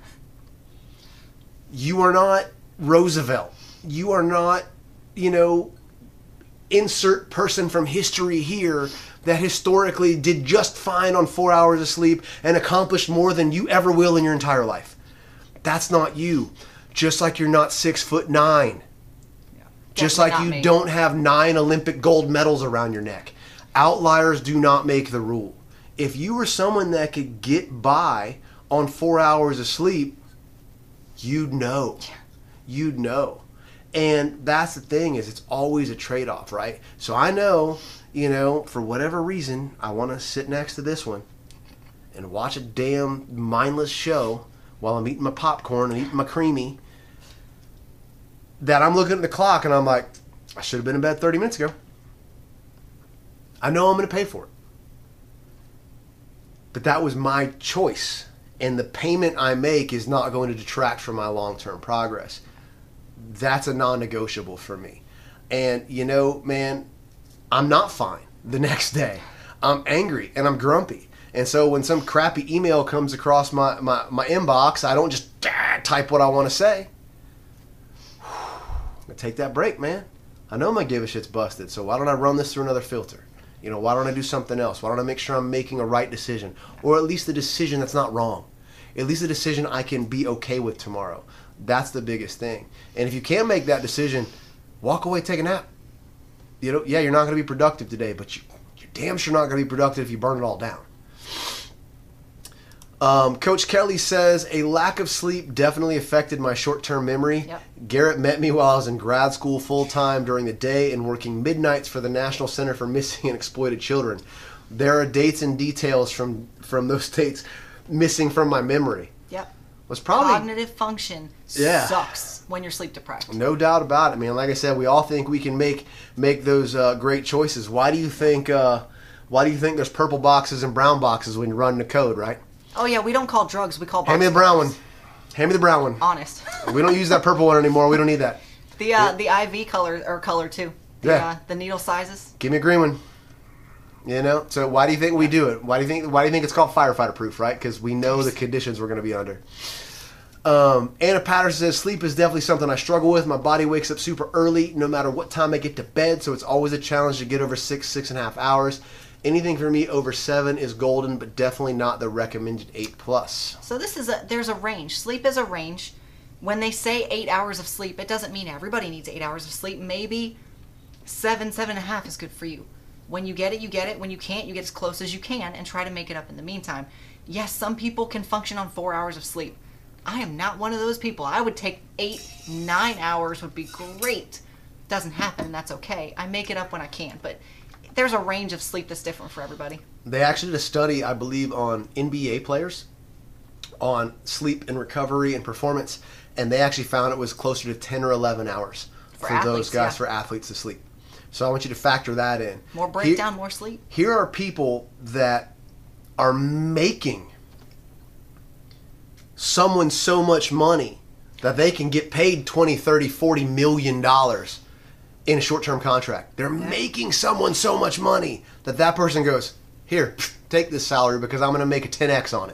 You are not Roosevelt. You are not, you know, insert person from history here that historically did just fine on four hours of sleep and accomplished more than you ever will in your entire life. That's not you. Just like you're not six foot nine. Yeah. Just Definitely like not you me. don't have nine Olympic gold medals around your neck. Outliers do not make the rule. If you were someone that could get by on four hours of sleep, you'd know. You'd know. And that's the thing, is it's always a trade-off, right? So I know, you know, for whatever reason, I want to sit next to this one and watch a damn mindless show while I'm eating my popcorn and eating my creamy, that I'm looking at the clock and I'm like, I should have been in bed thirty minutes ago. I know I'm going to pay for it. But that was my choice. And the payment I make is not going to detract from my long-term progress. That's a non-negotiable for me. And, you know, man, I'm not fine the next day. I'm angry and I'm grumpy. And so when some crappy email comes across my, my, my inbox, I don't just ah, type what I want to say. I'm going to take that break, man. I know my give a shit's busted, so why don't I run this through another filter? You know, why don't I do something else? Why don't I make sure I'm making a right decision? Or at least a decision that's not wrong. At least a decision I can be okay with tomorrow. That's the biggest thing. And if you can't make that decision, walk away, take a nap. You know, yeah, you're not going to be productive today, but you, you're damn sure not going to be productive if you burn it all down. Um, Coach Kelly says, a lack of sleep definitely affected my short-term memory. Yep. Garrett met me while I was in grad school full-time during the day and working midnights for the National Center for Missing and Exploited Children. There are dates and details from, from those dates missing from my memory. Yep. Was probably Cognitive function Yeah. sucks when you're sleep deprived. no doubt about it, man. Like I said, we all think we can make make those uh, great choices. Why do you think? Uh, why do you think there's purple boxes and brown boxes when you run the code, right? Oh yeah, we don't call drugs, we call Hand me a box brown one. drugs. Hand me the brown one. Honest. We don't use that purple one anymore. We don't need that. The uh, the I V color or color too. The, Yeah. Uh, the needle sizes. Give me a green one. You know. So why do you think we do it? Why do you think? Why do you think it's called firefighter proof? Right? Because we know the conditions we're going to be under. Um, Anna Patterson says, sleep is definitely something I struggle with. My body wakes up super early no matter what time I get to bed, so it's always a challenge to get over six, six and a half hours. Anything for me over seven is golden, but definitely not the recommended eight plus. So this is a there's a range. Sleep is a range. When they say eight hours of sleep, it doesn't mean everybody needs eight hours of sleep. Maybe seven, seven and a half is good for you. When you get it, you get it. When you can't, you get as close as you can and try to make it up in the meantime. Yes, some people can function on four hours of sleep. I am not one of those people. I would take eight, nine hours would be great. Doesn't happen, and that's okay. I make it up when I can, but there's a range of sleep that's different for everybody. They actually did a study, I believe, on N B A players, on sleep and recovery and performance, and they actually found it was closer to ten or eleven hours For for, athletes, those guys, yeah. for athletes to sleep. So I want you to factor that in. More Here- breakdown, more sleep. Here are people that are making someone so much money that they can get paid twenty, thirty, forty million dollars in a short-term contract. They're Yeah. making someone so much money that that person goes, here, take this salary because I'm going to make a ten X on it.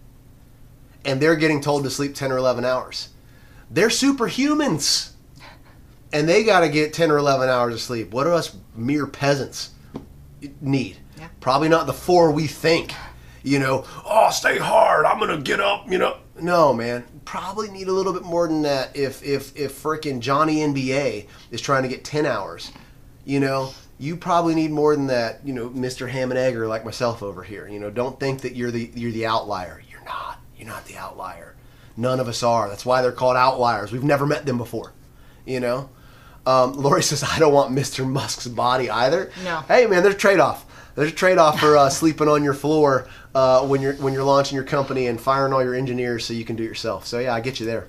And they're getting told to sleep ten or eleven hours. They're superhumans. And they got to get ten or eleven hours of sleep. What do us mere peasants need? Yeah. Probably not the four we think. You know, oh, stay hard. I'm going to get up, you know. No, man. Probably need a little bit more than that if if if frickin' Johnny N B A is trying to get ten hours. You know, you probably need more than that, you know, Mister Ham and Egger like myself over here. You know, don't think that you're the you're the outlier. You're not. You're not the outlier. None of us are. That's why they're called outliers. We've never met them before. You know? Um, Lori says, I don't want Mister Musk's body either. No. Hey, man, there's a trade-off. There's a trade-off for uh, sleeping on your floor uh, when you're when you're launching your company and firing all your engineers so you can do it yourself. So, yeah, I get you there.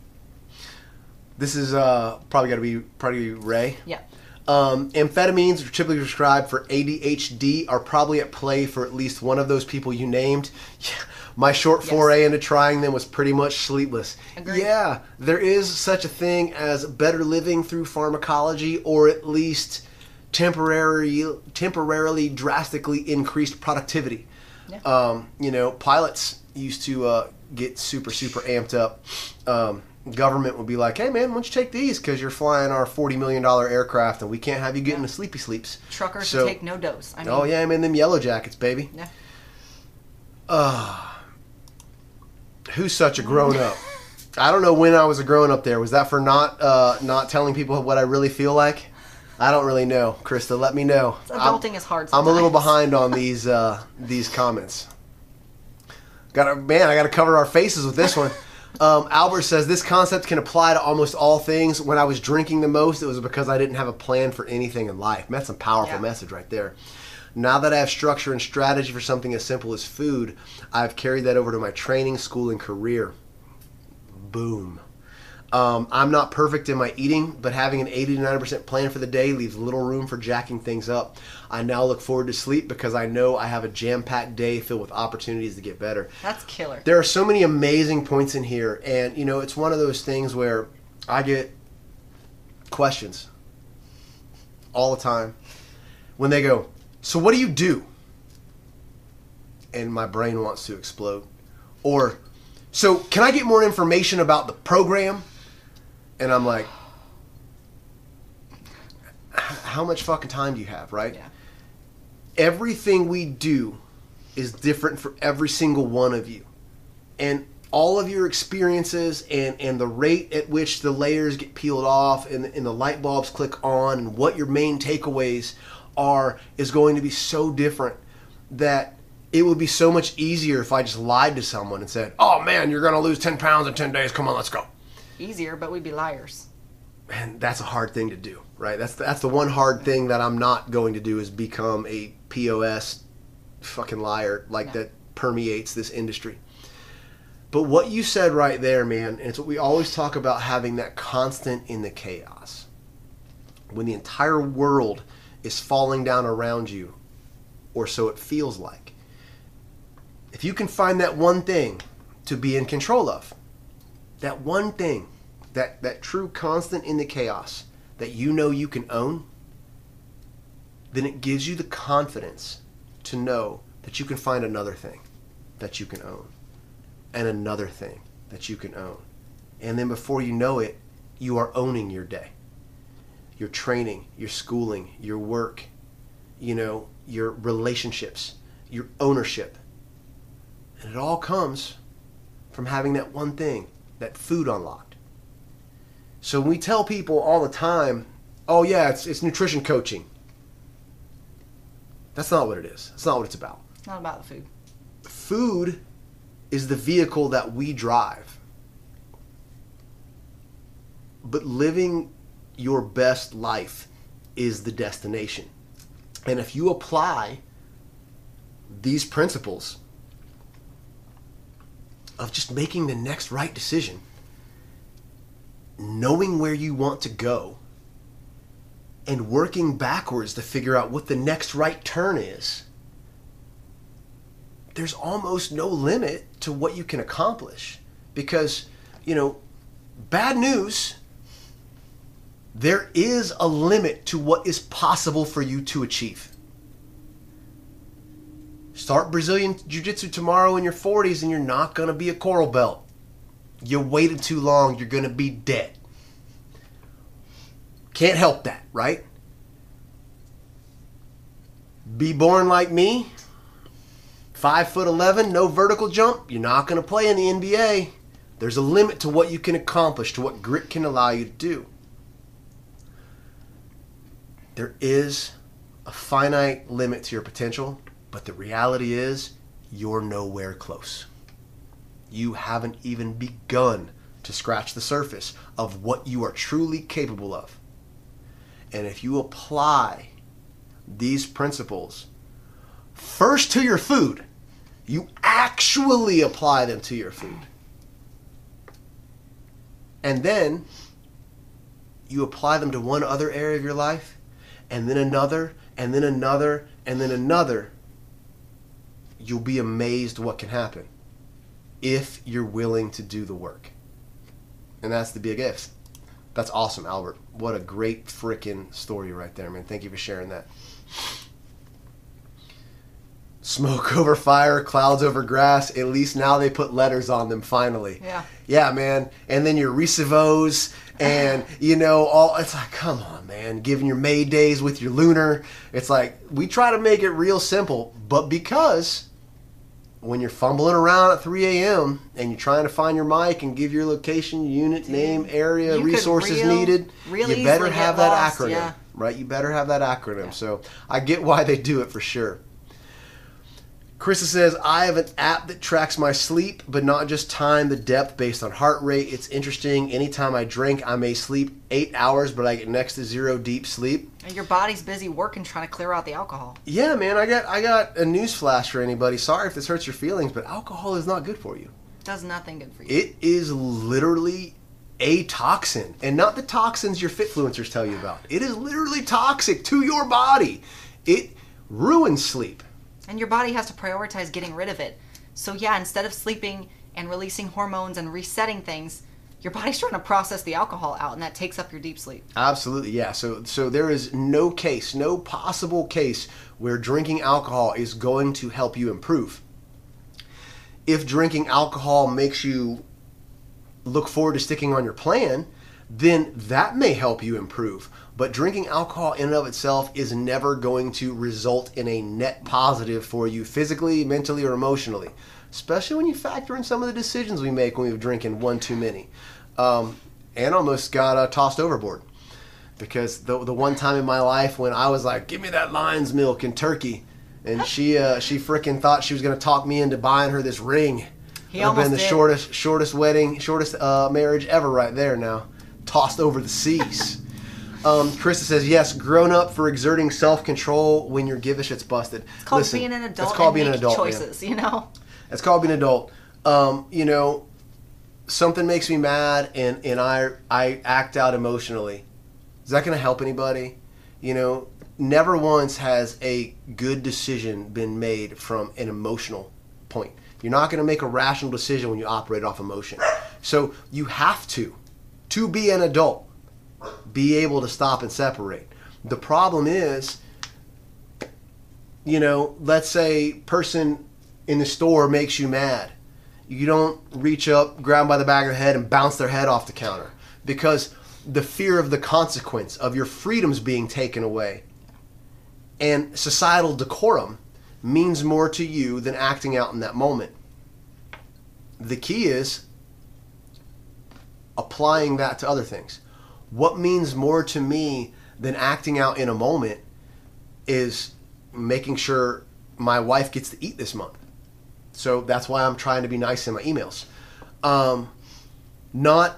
This is uh, probably got to be probably Ray. Yeah. Um, amphetamines, which are typically prescribed for A D H D, are probably at play for at least one of those people you named. Yeah, my short Yes. foray into trying them was pretty much sleepless. Agreed. Yeah, there is such a thing as better living through pharmacology, or at least temporary, temporarily drastically increased productivity. Yeah. Um, you know, pilots used to uh, get super, super amped up. Um, government would be like, hey, man, why don't you take these because you're flying our forty million dollars aircraft and we can't have you getting Yeah. the sleepy sleeps. Truckers So- to take no dose. I mean, Oh, yeah, I'm in them yellow jackets, baby. Yeah. Uh, who's such a grown-up? I don't know when I was a grown-up there. Was that for not uh, not telling people what I really feel like? I don't really know. Krista, let me know. Adulting I'm, is hard I'm a little sometimes. behind on these uh, these comments. Got to man, I got to cover our faces with this one. Um, Albert says this concept can apply to almost all things. When I was drinking the most, it was because I didn't have a plan for anything in life. That's some powerful Yeah. message right there. Now that I have structure and strategy for something as simple as food, I've carried that over to my training, school, and career. Boom. Um, I'm not perfect in my eating, but having an eighty to ninety percent plan for the day leaves little room for jacking things up. I now look forward to sleep because I know I have a jam-packed day filled with opportunities to get better. That's killer. There are so many amazing points in here, and you know, it's one of those things where I get questions all the time when they go, so what do you do? And my brain wants to explode. Or, so can I get more information about the program? And I'm like, how much fucking time do you have, right? Yeah. Everything we do is different for every single one of you. And all of your experiences and, and the rate at which the layers get peeled off and, and the light bulbs click on and what your main takeaways are is going to be so different that it would be so much easier if I just lied to someone and said, oh man, you're going to lose ten pounds in ten days. Come on, let's go. Easier, but we'd be liars. And that's a hard thing to do, right? That's that's the one hard thing that I'm not going to do is become a P O S fucking liar like No. that permeates this industry. But what you said right there, man, and it's what we always talk about, having that constant in the chaos. When the entire world is falling down around you, or so it feels like. If you can find that one thing to be in control of, that one thing, that, that true constant in the chaos that you know you can own, then it gives you the confidence to know that you can find another thing that you can own, and another thing that you can own. And then before you know it, you are owning your day, your training, your schooling, your work, you know, your relationships, your ownership. And it all comes from having that one thing, that food unlocked. So when we tell people all the time, oh yeah, it's, it's nutrition coaching. That's not what it is. That's not what it's about. It's not about the food. Food is the vehicle that we drive. But living your best life is the destination. And if you apply these principles of just making the next right decision, knowing where you want to go, and working backwards to figure out what the next right turn is, there's almost no limit to what you can accomplish. Because, you know, bad news, there is a limit to what is possible for you to achieve. Start Brazilian Jiu-Jitsu tomorrow in your forties and you're not going to be a coral belt. You waited too long, you're going to be dead. Can't help that, right? Be born like me, five foot eleven, no vertical jump, you're not going to play in the N B A. There's a limit to what you can accomplish, to what grit can allow you to do. There is a finite limit to your potential, but the reality is you're nowhere close. You haven't even begun to scratch the surface of what you are truly capable of. And if you apply these principles first to your food, you actually apply them to your food. And then you apply them to one other area of your life, and then another, and then another, and then another. You'll be amazed what can happen if you're willing to do the work. And that's the big if. That's awesome, Albert. What a great freaking story right there, man. Thank you for sharing that. Smoke over fire, clouds over grass. At least now they put letters on them, finally. Yeah. Yeah, man. And then your recevos and, you know, all. It's like, come on, man. Giving your May days with your lunar. It's like, we try to make it real simple. But because when you're fumbling around at three a.m. and you're trying to find your mic and give your location, unit, Dude, name, area, resources real, needed, real you better have that lost, acronym, yeah. right? You better have that acronym. Yeah. So I get why they do it for sure. Krista says, I have an app that tracks my sleep, but not just time, the depth based on heart rate. It's interesting. Anytime I drink, I may sleep eight hours, but I get next to zero deep sleep. And your body's busy working trying to clear out the alcohol. Yeah, man, I got I got a news flash for anybody. Sorry if this hurts your feelings, but alcohol is not good for you. Does nothing good for you. It is literally a toxin, and not the toxins your fitfluencers tell you about. It is literally toxic to your body. It ruins sleep. And your body has to prioritize getting rid of it. So yeah, instead of sleeping and releasing hormones and resetting things, your body's trying to process the alcohol out, and that takes up your deep sleep. Absolutely, yeah. So so there is no case, no possible case where drinking alcohol is going to help you improve. If drinking alcohol makes you look forward to sticking on your plan, then that may help you improve. But drinking alcohol in and of itself is never going to result in a net positive for you physically, mentally, or emotionally. Especially when you factor in some of the decisions we make when we're drinking one too many. Um, and almost got uh, tossed overboard. Because the the one time in my life when I was like, give me that lion's milk and turkey. And she uh, she freaking thought she was going to talk me into buying her this ring. He I've almost been the did. shortest shortest wedding, shortest uh, marriage ever right there now. Tossed over the seas. Um, Krista says, yes, grown up for exerting self-control. When you're giveish, it's busted. It's called Listen, being an adult it's called and being an making adult, choices, man. you know? It's called being an adult. Um, you know, something makes me mad and, and I, I act out emotionally. Is that going to help anybody? You know, never once has a good decision been made from an emotional point. You're not going to make a rational decision when you operate off emotion. So you have to, to be an adult, be able to stop and separate. The problem is, you know, let's say person in the store makes you mad. You don't reach up, grab them by the back of the head, and bounce their head off the counter, because the fear of the consequence of your freedoms being taken away and societal decorum means more to you than acting out in that moment. The key is applying that to other things. What means more to me than acting out in a moment is making sure my wife gets to eat this month. So that's why I'm trying to be nice in my emails. Um, not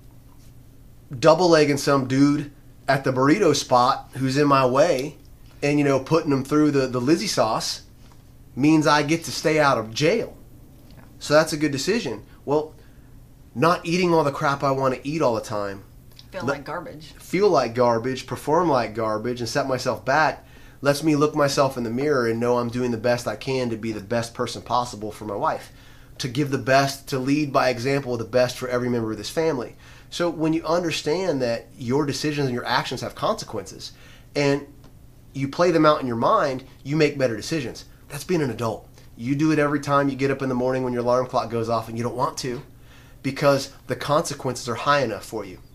double-legging some dude at the burrito spot who's in my way and, you know, putting him through the, the Lizzie sauce means I get to stay out of jail. So that's a good decision. Well, not eating all the crap I want to eat all the time. Feel like garbage. Feel like garbage, perform like garbage, and set myself back lets me look myself in the mirror and know I'm doing the best I can to be the best person possible for my wife, to give the best, to lead by example, the best for every member of this family. So when you understand that your decisions and your actions have consequences and you play them out in your mind, you make better decisions. That's being an adult. You do it every time you get up in the morning when your alarm clock goes off and you don't want to, because the consequences are high enough for you.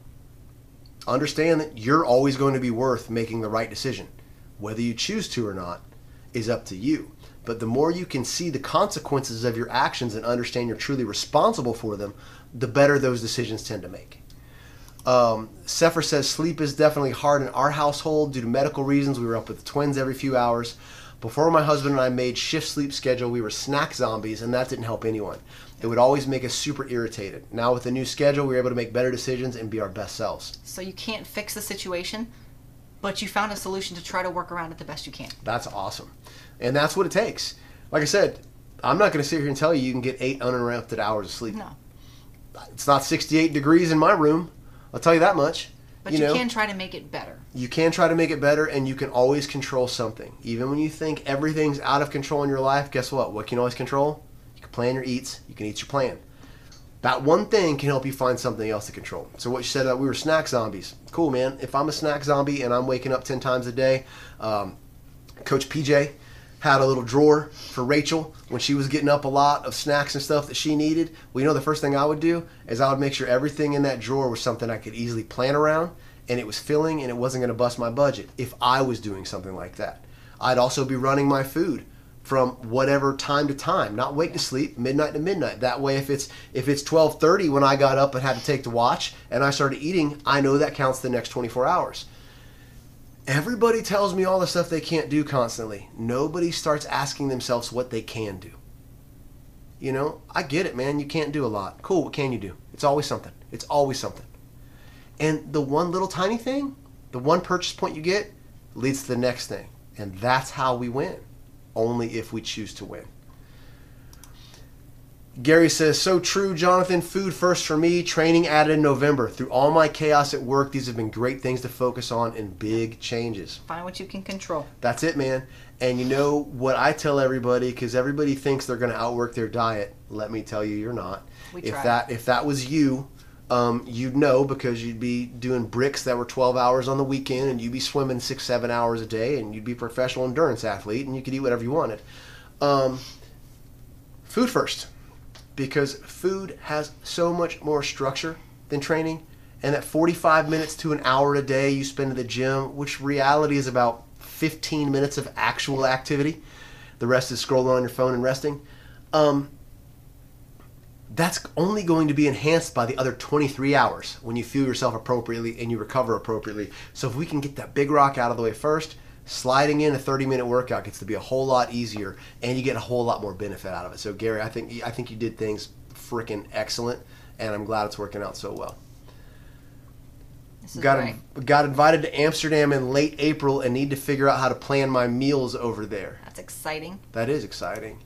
Understand that you're always going to be worth making the right decision. Whether you choose to or not is up to you. But the more you can see the consequences of your actions and understand you're truly responsible for them, the better those decisions tend to make. Um, Sefer says, sleep is definitely hard in our household due to medical reasons. We were up with the twins every few hours. Before my husband and I made shift sleep schedule, we were snack zombies, and that didn't help anyone. It would always make us super irritated. Now with the new schedule, we were able to make better decisions and be our best selves. So you can't fix the situation, but you found a solution to try to work around it the best you can. That's awesome. And that's what it takes. Like I said, I'm not going to sit here and tell you you can get eight uninterrupted hours of sleep. No. It's not sixty-eight degrees in my room. I'll tell you that much. But you, you know, can try to make it better. You can try to make it better, and you can always control something. Even when you think everything's out of control in your life, guess what? What can you always control? You can plan your eats. You can eat your plan. That one thing can help you find something else to control. So what you said about we were snack zombies. Cool, man. If I'm a snack zombie and I'm waking up ten times a day, um, Coach P J had a little drawer for Rachel when she was getting up a lot of snacks and stuff that she needed. Well, you know the first thing I would do is I would make sure everything in that drawer was something I could easily plan around, and it was filling and it wasn't going to bust my budget if I was doing something like that. I'd also be running my food from whatever time to time, not wake to sleep, midnight to midnight. That way, if it's if it's twelve thirty when I got up and had to take the watch and I started eating, I know that counts the next twenty-four hours. Everybody tells me all the stuff they can't do constantly. Nobody starts asking themselves what they can do. You know, I get it, man. You can't do a lot. Cool, what can you do? It's always something. It's always something. And the one little tiny thing, the one purchase point you get, leads to the next thing. And that's how we win. Only if we choose to win. Gary says, so true, Jonathan. Food first for me. Training added in November. Through all my chaos at work, these have been great things to focus on and big changes. Find what you can control. That's it, man. And you know what I tell everybody, because everybody thinks they're going to outwork their diet. Let me tell you, you're not. We if try. that if that was you, um, you'd know, because you'd be doing bricks that were twelve hours on the weekend, and you'd be swimming six, seven hours a day, and you'd be a professional endurance athlete, and you could eat whatever you wanted. Um, food first. Because food has so much more structure than training, and that forty-five minutes to an hour a day you spend at the gym, which reality is about fifteen minutes of actual activity. The rest is scrolling on your phone and resting. Um, that's only going to be enhanced by the other twenty-three hours when you fuel yourself appropriately and you recover appropriately. So if we can get that big rock out of the way first, sliding in a thirty minute workout gets to be a whole lot easier, and you get a whole lot more benefit out of it. So Gary, I think I think you did things freaking excellent, and I'm glad it's working out so well. This is got right. got invited to Amsterdam in late April and need to figure out how to plan my meals over there. That's exciting. That is exciting.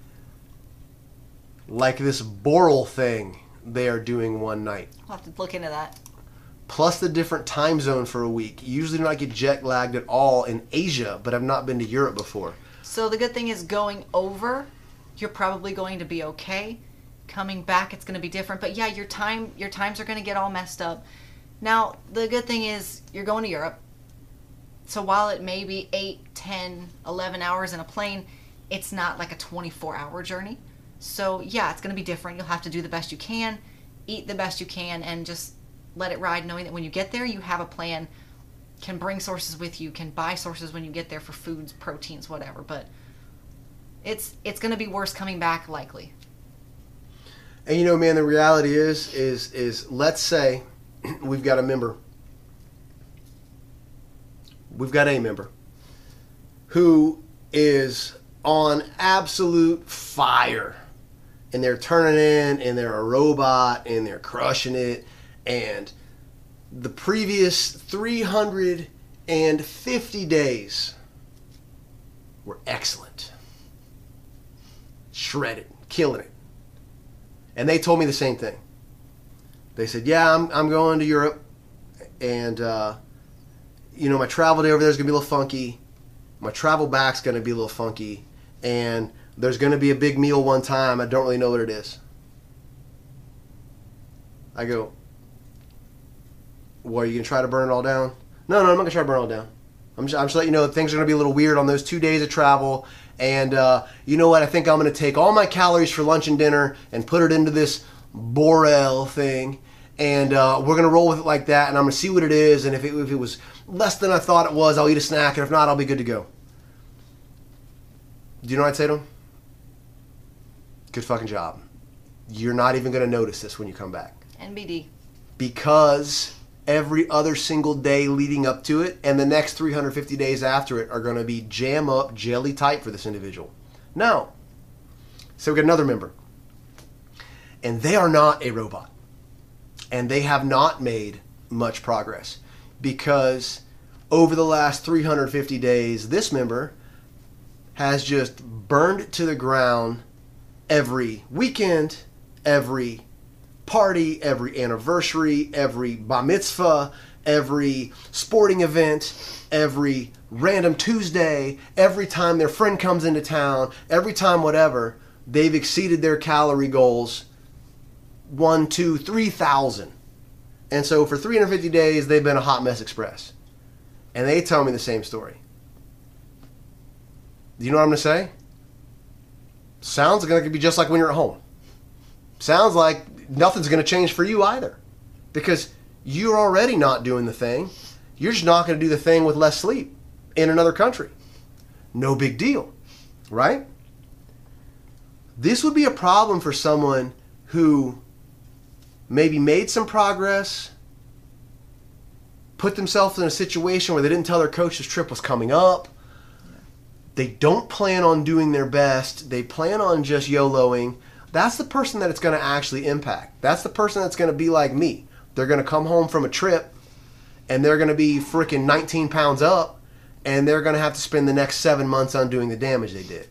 Like this Boral thing they are doing one night. We'll have to look into that. Plus the different time zone for a week. You usually do not get jet lagged at all in Asia, but I've not been to Europe before. So the good thing is going over, you're probably going to be okay. coming back it's going to be different. But yeah, your time your times are going to get all messed up. Now, the good thing is you're going to Europe. So while it may be eight, ten, eleven hours in a plane, it's not like a twenty-four hour journey. So yeah, it's going to be different. You'll have to do the best you can, eat the best you can, and just let it ride, knowing that when you get there, you have a plan, can bring sources with you, can buy sources when you get there for foods, proteins, whatever. But it's it's going to be worse coming back, likely. And you know, man, the reality is, is, is let's say we've got a member. We've got a member who is on absolute fire, and they're turning in, and they're a robot, and they're crushing it, and the previous three hundred fifty days were excellent. Shredded, killing it. And they told me the same thing. They said, yeah, I'm, I'm going to Europe, and, uh, you know, my travel day over there is going to be a little funky. My travel back's going to be a little funky. And there's going to be a big meal one time. I don't really know what it is. I go, well, are you going to try to burn it all down? No, no, I'm not going to try to burn it all down. I'm just, I'm just letting you know that things are going to be a little weird on those two days of travel. And uh, you know what? I think I'm going to take all my calories for lunch and dinner and put it into this Borel thing. And uh, we're going to roll with it like that. And I'm going to see what it is. And if it, if it was less than I thought it was, I'll eat a snack. And if not, I'll be good to go. Do you know what I'd say to him? Good fucking job. You're not even going to notice this when you come back. N B D. Because every other single day leading up to it and the next three hundred fifty days after it are going to be jam up, jelly tight for this individual. No. So we got another member. And they are not a robot. And they have not made much progress. Because over the last three hundred fifty days, this member has just burned it to the ground every weekend, every party, every anniversary, every bar mitzvah, every sporting event, every random Tuesday, every time their friend comes into town, every time whatever, they've exceeded their calorie goals one, two, three thousand. And so for three hundred fifty days, they've been a hot mess express. And they tell me the same story. Do you know what I'm going to say? Sounds like it could be just like when you're at home. Sounds like nothing's going to change for you either. Because you're already not doing the thing. You're just not going to do the thing with less sleep in another country. No big deal. Right? This would be a problem for someone who maybe made some progress, put themselves in a situation where they didn't tell their coach this trip was coming up. They don't plan on doing their best. They plan on just YOLOing. That's the person that it's going to actually impact. That's the person that's going to be like me. They're going to come home from a trip and they're going to be freaking nineteen pounds up and they're going to have to spend the next seven months undoing the damage they did.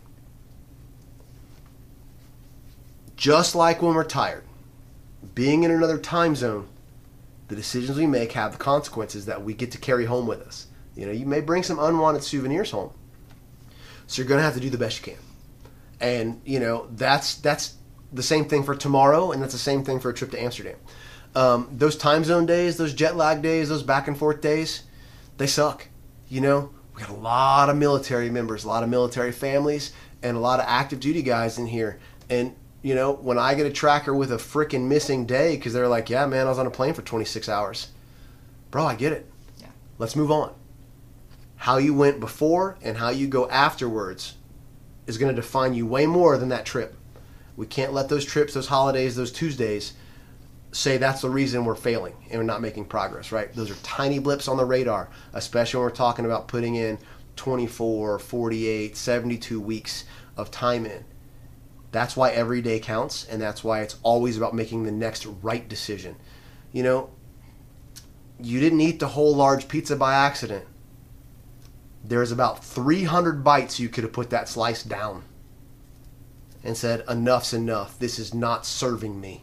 Just like when we're tired, being in another time zone, the decisions we make have the consequences that we get to carry home with us. You know, you may bring some unwanted souvenirs home. So you're going to have to do the best you can. And, you know, that's that's the same thing for tomorrow, and that's the same thing for a trip to Amsterdam. Um, those time zone days, those jet lag days, those back and forth days, they suck. You know, we got a lot of military members, a lot of military families, and a lot of active duty guys in here. And, you know, when I get a tracker with a freaking missing day because they're like, yeah, man, I was on a plane for twenty-six hours. Bro, I get it. Yeah. Let's move on. How you went before and how you go afterwards is going to define you way more than that trip. We can't let those trips, those holidays, those Tuesdays say that's the reason we're failing and we're not making progress, right? Those are tiny blips on the radar, especially when we're talking about putting in twenty-four, forty-eight, seventy-two weeks of time in. That's why every day counts, and that's why it's always about making the next right decision. You know, you didn't eat the whole large pizza by accident. There's about three hundred bites you could have put that slice down and said, enough's enough. This is not serving me.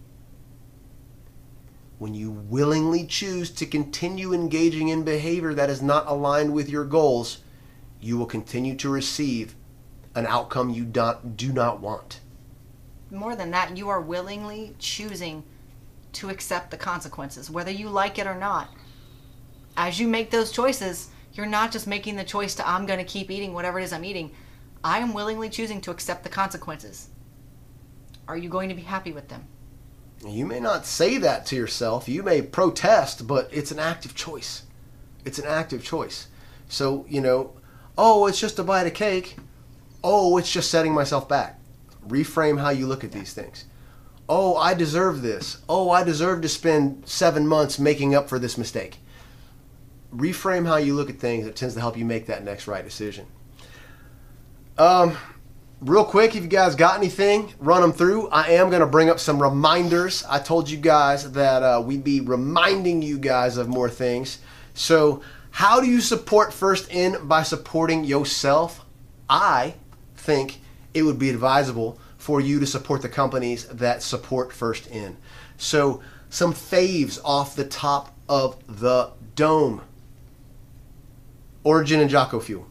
When you willingly choose to continue engaging in behavior that is not aligned with your goals, you will continue to receive an outcome you don't, do not want. more than that, you are willingly choosing to accept the consequences, whether you like it or not. As you make those choices, you're not just making the choice to, I'm going to keep eating whatever it is I'm eating. I am willingly choosing to accept the consequences. Are you going to be happy with them? You may not say that to yourself. You may protest, but it's an active choice. It's an active choice. So, you know, oh, it's just a bite of cake. Oh, it's just setting myself back. Reframe how you look at these things. Oh, I deserve this. Oh, I deserve to spend seven months making up for this mistake. Reframe how you look at things. It tends to help you make that next right decision. Um, real quick, if you guys got anything, run them through. I am going to bring up some reminders. I told you guys that uh, we'd be reminding you guys of more things. So, how do you support First In? By supporting yourself. I think it would be advisable for you to support the companies that support First In. So, some faves off the top of the dome. Origin and Jocko Fuel.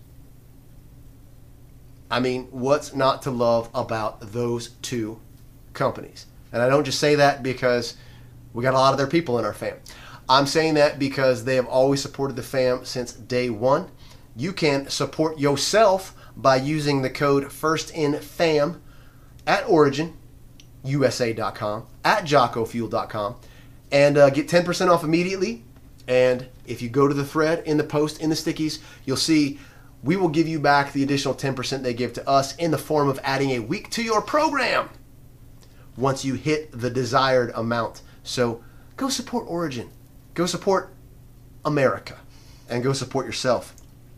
I mean, what's not to love about those two companies? And I don't just say that because we got a lot of their people in our fam. I'm saying that because they have always supported the fam since day one. You can support yourself by using the code FIRSTINFAM at origin u s a dot com, at jocko fuel dot com, and uh, get ten percent off immediately. And if you go to the thread in the post, in the stickies, you'll see we will give you back the additional ten percent they give to us in the form of adding a week to your program once you hit the desired amount. So go support Origin. Go support America. And go support yourself.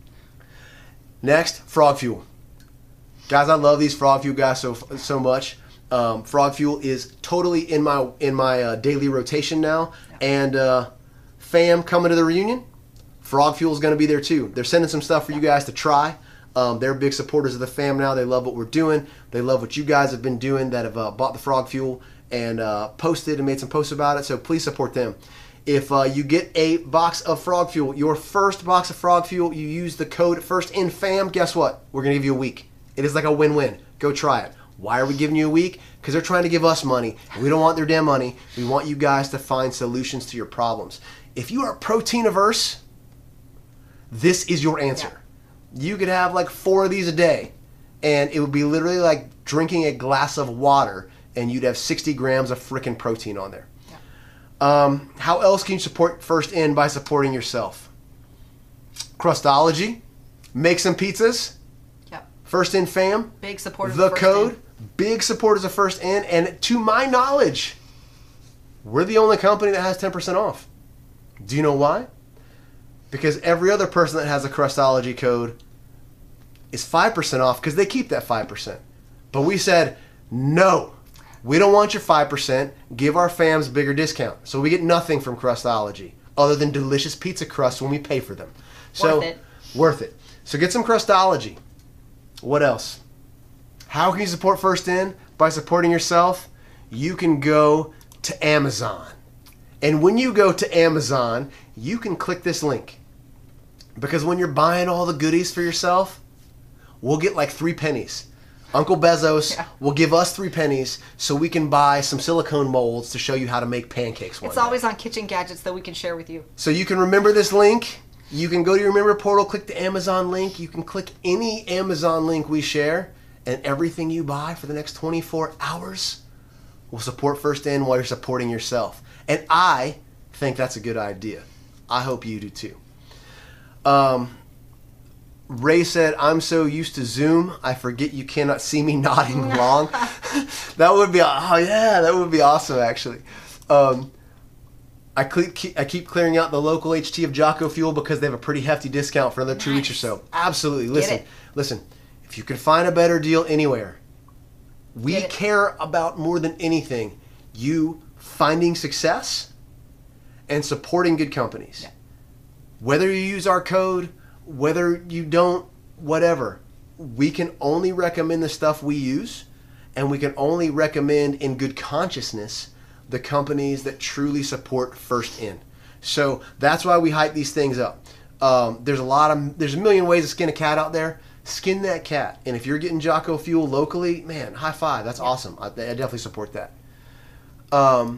Next, Frog Fuel. Guys, I love these Frog Fuel guys so so much. Um, Frog Fuel is totally in my in my uh, daily rotation now. And uh, fam coming to the reunion, Frog Fuel is going to be there too. They're sending some stuff for you guys to try. Um, they're big supporters of the fam now. They love what we're doing. They love what you guys have been doing that have uh, bought the Frog Fuel and uh, posted and made some posts about it. So please support them. If uh, you get a box of Frog Fuel, your first box of Frog Fuel, you use the code FIRSTINFAM, guess what? We're going to give you a week. It is like a win-win. Go try it. Why are we giving you a week? Because they're trying to give us money. And we don't want their damn money. We want you guys to find solutions to your problems. If you are protein averse, this is your answer. Yeah. You could have like four of these a day, and it would be literally like drinking a glass of water, and you'd have sixty grams of freaking protein on there. Um, how else can you support First In? By supporting yourself? Crustology. Make some pizzas. Yep. First In fam. Big supporters The of First code. In. Big supporters of First In. And to my knowledge, we're the only company that has ten percent off. Do you know why? Because every other person that has a Crustology code is five percent off because they keep that five percent. But we said, no. We don't want your five percent. Give our fams a bigger discount. So we get nothing from Crustology other than delicious pizza crusts when we pay for them. So, worth it. Worth it. So get some Crustology. What else? How can you support First In? By supporting yourself. You can go to Amazon. And when you go to Amazon, you can click this link. Because when you're buying all the goodies for yourself, we'll get like three pennies. Uncle Bezos yeah. will give us three pennies so we can buy some silicone molds to show you how to make pancakes one It's day. always on kitchen gadgets that we can share with you. So you can remember this link. You can go to your Remember portal, click the Amazon link. You can click any Amazon link we share, and everything you buy for the next twenty-four hours will support First In while you're supporting yourself. And I think that's a good idea. I hope you do too. Um... Ray said, I'm so used to Zoom, I forget you cannot see me nodding along. That would be, oh yeah, that would be awesome actually. Um, I, keep, I keep clearing out the local H T of Jocko Fuel because they have a pretty hefty discount for another two nice. weeks or so. Absolutely. Listen, listen, if you can find a better deal anywhere, we care about more than anything, you finding success and supporting good companies. Yeah. Whether you use our code, whether you don't, whatever, we can only recommend the stuff we use, and we can only recommend in good consciousness the companies that truly support First In. So that's why we hype these things up. Um, there's a lot of, there's a million ways to skin a cat out there. Skin that cat. And if you're getting Jocko Fuel locally, man, high five. That's yeah. awesome. I, I definitely support that. Um,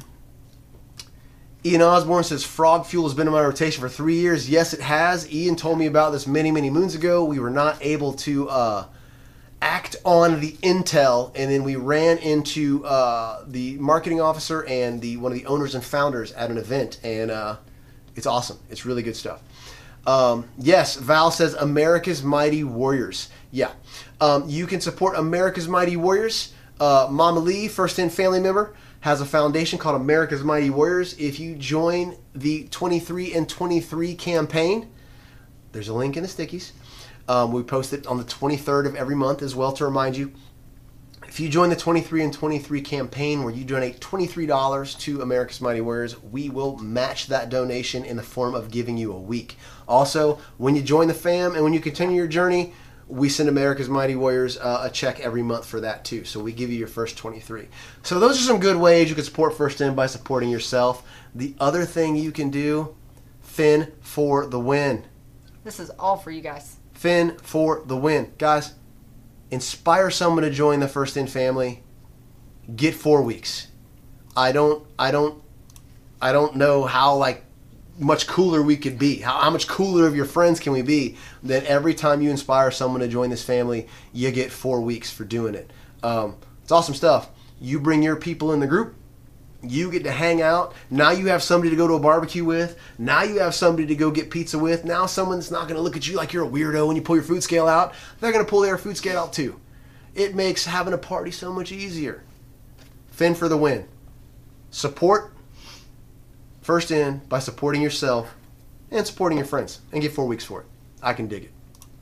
Ian Osborne says, Frog Fuel has been in my rotation for three years. Yes, it has. Ian told me about this many, many moons ago. We were not able to uh, act on the intel, and then we ran into uh, the marketing officer and the one of the owners and founders at an event, and uh, it's awesome. It's really good stuff. Um, yes, Val says America's Mighty Warriors. Yeah, um, you can support America's Mighty Warriors. Uh, Mama Lee, First In family member, has a foundation called America's Mighty Warriors. If you join the twenty-three and twenty-three campaign, there's a link in the stickies. Um, we post it on the twenty-third of every month as well to remind you. If you join the twenty-three and twenty-three campaign where you donate twenty-three dollars to America's Mighty Warriors, we will match that donation in the form of giving you a week. Also, when you join the fam and when you continue your journey, we send America's Mighty Warriors uh, a check every month for that too. So we give you your first twenty-three. So those are some good ways you can support First In by supporting yourself. The other thing you can do, Finn for the win. This is all for you guys. Finn for the win. Guys, inspire someone to join the First In family. Get four weeks. I don't I don't I don't know how like much cooler we could be. How, how much cooler of your friends can we be than every time you inspire someone to join this family, you get four weeks for doing it. Um, it's awesome stuff. You bring your people in the group. You get to hang out. Now you have somebody to go to a barbecue with. Now you have somebody to go get pizza with. Now someone's not going to look at you like you're a weirdo when you pull your food scale out. They're going to pull their food scale out too. It makes having a party so much easier. Finn for the win. Support First In by supporting yourself and supporting your friends. And get four weeks for it. I can dig it.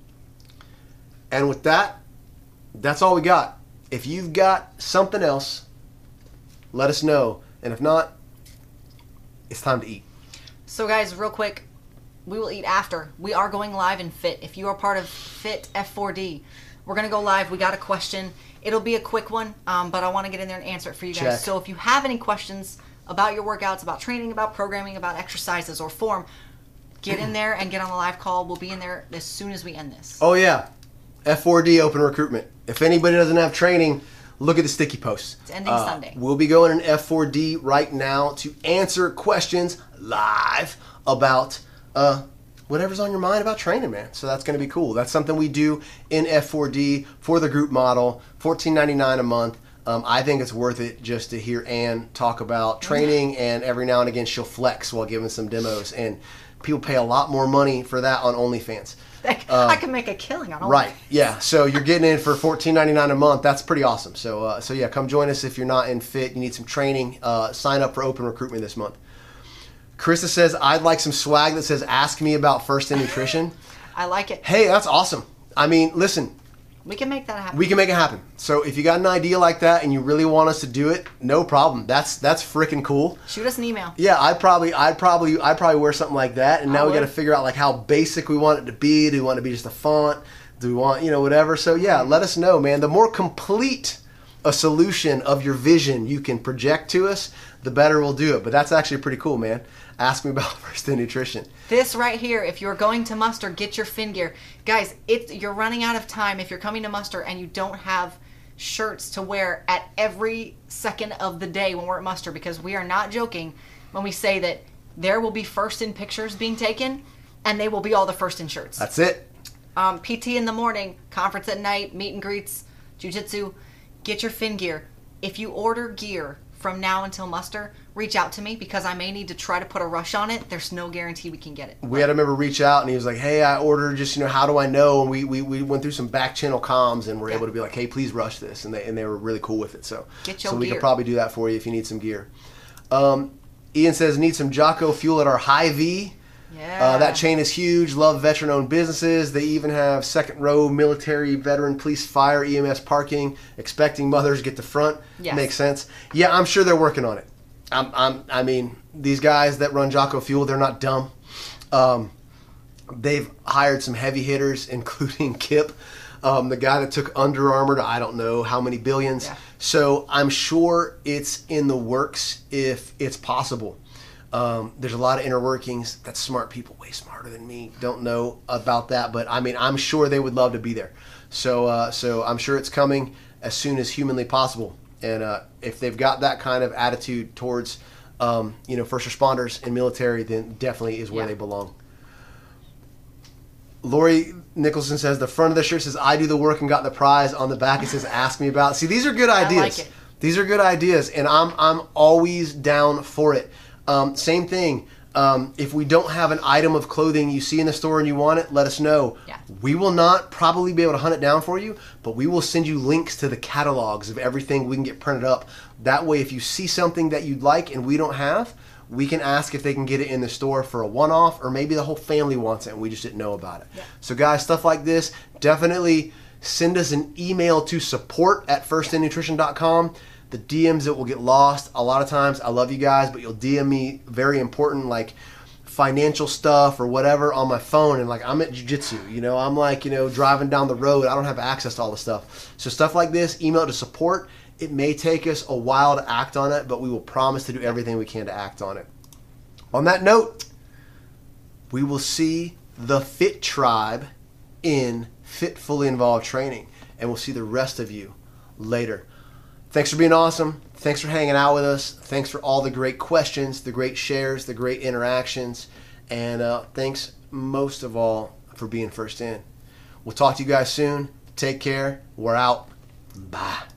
And with that, that's all we got. If you've got something else, let us know. And if not, it's time to eat. So guys, real quick, we will eat after. We are going live in Fit. If you are part of Fit F four D, we're going to go live. We got a question. It'll be a quick one, um, but I want to get in there and answer it for you guys. Check. So if you have any questions about your workouts, about training, about programming, about exercises or form, get in there and get on the live call. We'll be in there as soon as we end this. Oh yeah, F four D open recruitment. If anybody doesn't have training, look at the sticky posts. It's ending uh, Sunday. We'll be going in F four D right now to answer questions live about uh, whatever's on your mind about training, man. So that's going to be cool. That's something we do in F four D for the group model, fourteen ninety-nine a month. Um, I think it's worth it just to hear Ann talk about training, and every now and again she'll flex while giving some demos. And people pay a lot more money for that on OnlyFans. Uh, I can make a killing on OnlyFans. Right, yeah. So you're getting in for fourteen ninety-nine a month. That's pretty awesome. So, uh, so yeah, come join us if you're not in Fit. You need some training. Uh, sign up for open recruitment this month. Krista says, I'd like some swag that says, ask me about First In Nutrition. I like it. Hey, that's awesome. I mean, listen. We can make that happen. We can make it happen. So if you got an idea like that and you really want us to do it, no problem. That's that's freaking cool. Shoot us an email. Yeah, I'd probably I'd probably I'd probably wear something like that. And now we got to figure out like how basic we want it to be. Do we want it to be just a font? Do we want, you know, whatever? So yeah, let us know, man. The more complete a solution of your vision you can project to us, the better we'll do it. But that's actually pretty cool, man. Ask me about First In Nutrition. This right here, if you're going to muster, get your fin gear. Guys, if you're running out of time, if you're coming to muster and you don't have shirts to wear at every second of the day when we're at muster, because we are not joking when we say that there will be First In pictures being taken and they will be all the First In shirts. That's it. Um, P T in the morning, conference at night, meet and greets, jiu-jitsu. Get your fin gear. If you order gear from now until muster, reach out to me because I may need to try to put a rush on it. There's no guarantee we can get it. We had a member reach out and he was like, hey, I ordered just, you know, how do I know? And we, we, we went through some back channel comms and were yeah. able to be like, hey, please rush this. And they, and they were really cool with it. So, Get your so we gear. could probably do that for you if you need some gear. Um, Ian says, need some Jocko Fuel at our Hy-Vee. Yeah. Uh, that chain is huge. Love veteran-owned businesses. They even have second row military, veteran, police, fire, E M S parking. Expecting mothers get the front. Yes. Makes sense. Yeah, I'm sure they're working on it. I'm, I'm, I mean, these guys that run Jocko Fuel, they're not dumb. Um, they've hired some heavy hitters, including Kip, um, the guy that took Under Armour to I don't know how many billions. Yeah. So I'm sure it's in the works if it's possible. Um, there's a lot of inner workings that smart people, way smarter than me, don't know about that. But I mean, I'm sure they would love to be there. So, uh, so I'm sure it's coming as soon as humanly possible. And uh, if they've got that kind of attitude towards, um, you know, first responders and military, then definitely is where Yeah. they belong. Lori Nicholson says the front of the shirt says "I do the work and got the prize." On the back it says "Ask me about." See, these are good ideas. I like it. These are good ideas, and I'm I'm always down for it. Um, same thing. Um, if we don't have an item of clothing you see in the store and you want it, let us know. Yeah. We will not probably be able to hunt it down for you, but we will send you links to the catalogs of everything we can get printed up. That way, if you see something that you'd like and we don't have, we can ask if they can get it in the store for a one-off, or maybe the whole family wants it and we just didn't know about it. Yeah. So guys, stuff like this, definitely send us an email to support at first in nutrition dot com. The D Ms that will get lost. A lot of times, I love you guys, but you'll D M me very important, like financial stuff or whatever on my phone, and like I'm at jiu-jitsu, you know, I'm like, you know, driving down the road. I don't have access to all the stuff. So stuff like this, email to support. It may take us a while to act on it, but we will promise to do everything we can to act on it. On that note, we will see the Fit Tribe in Fit Fully Involved Training, and we'll see the rest of you later. Thanks for being awesome. Thanks for hanging out with us. Thanks for all the great questions, the great shares, the great interactions, and uh, thanks most of all for being first in. We'll talk to you guys soon. Take care. We're out. Bye.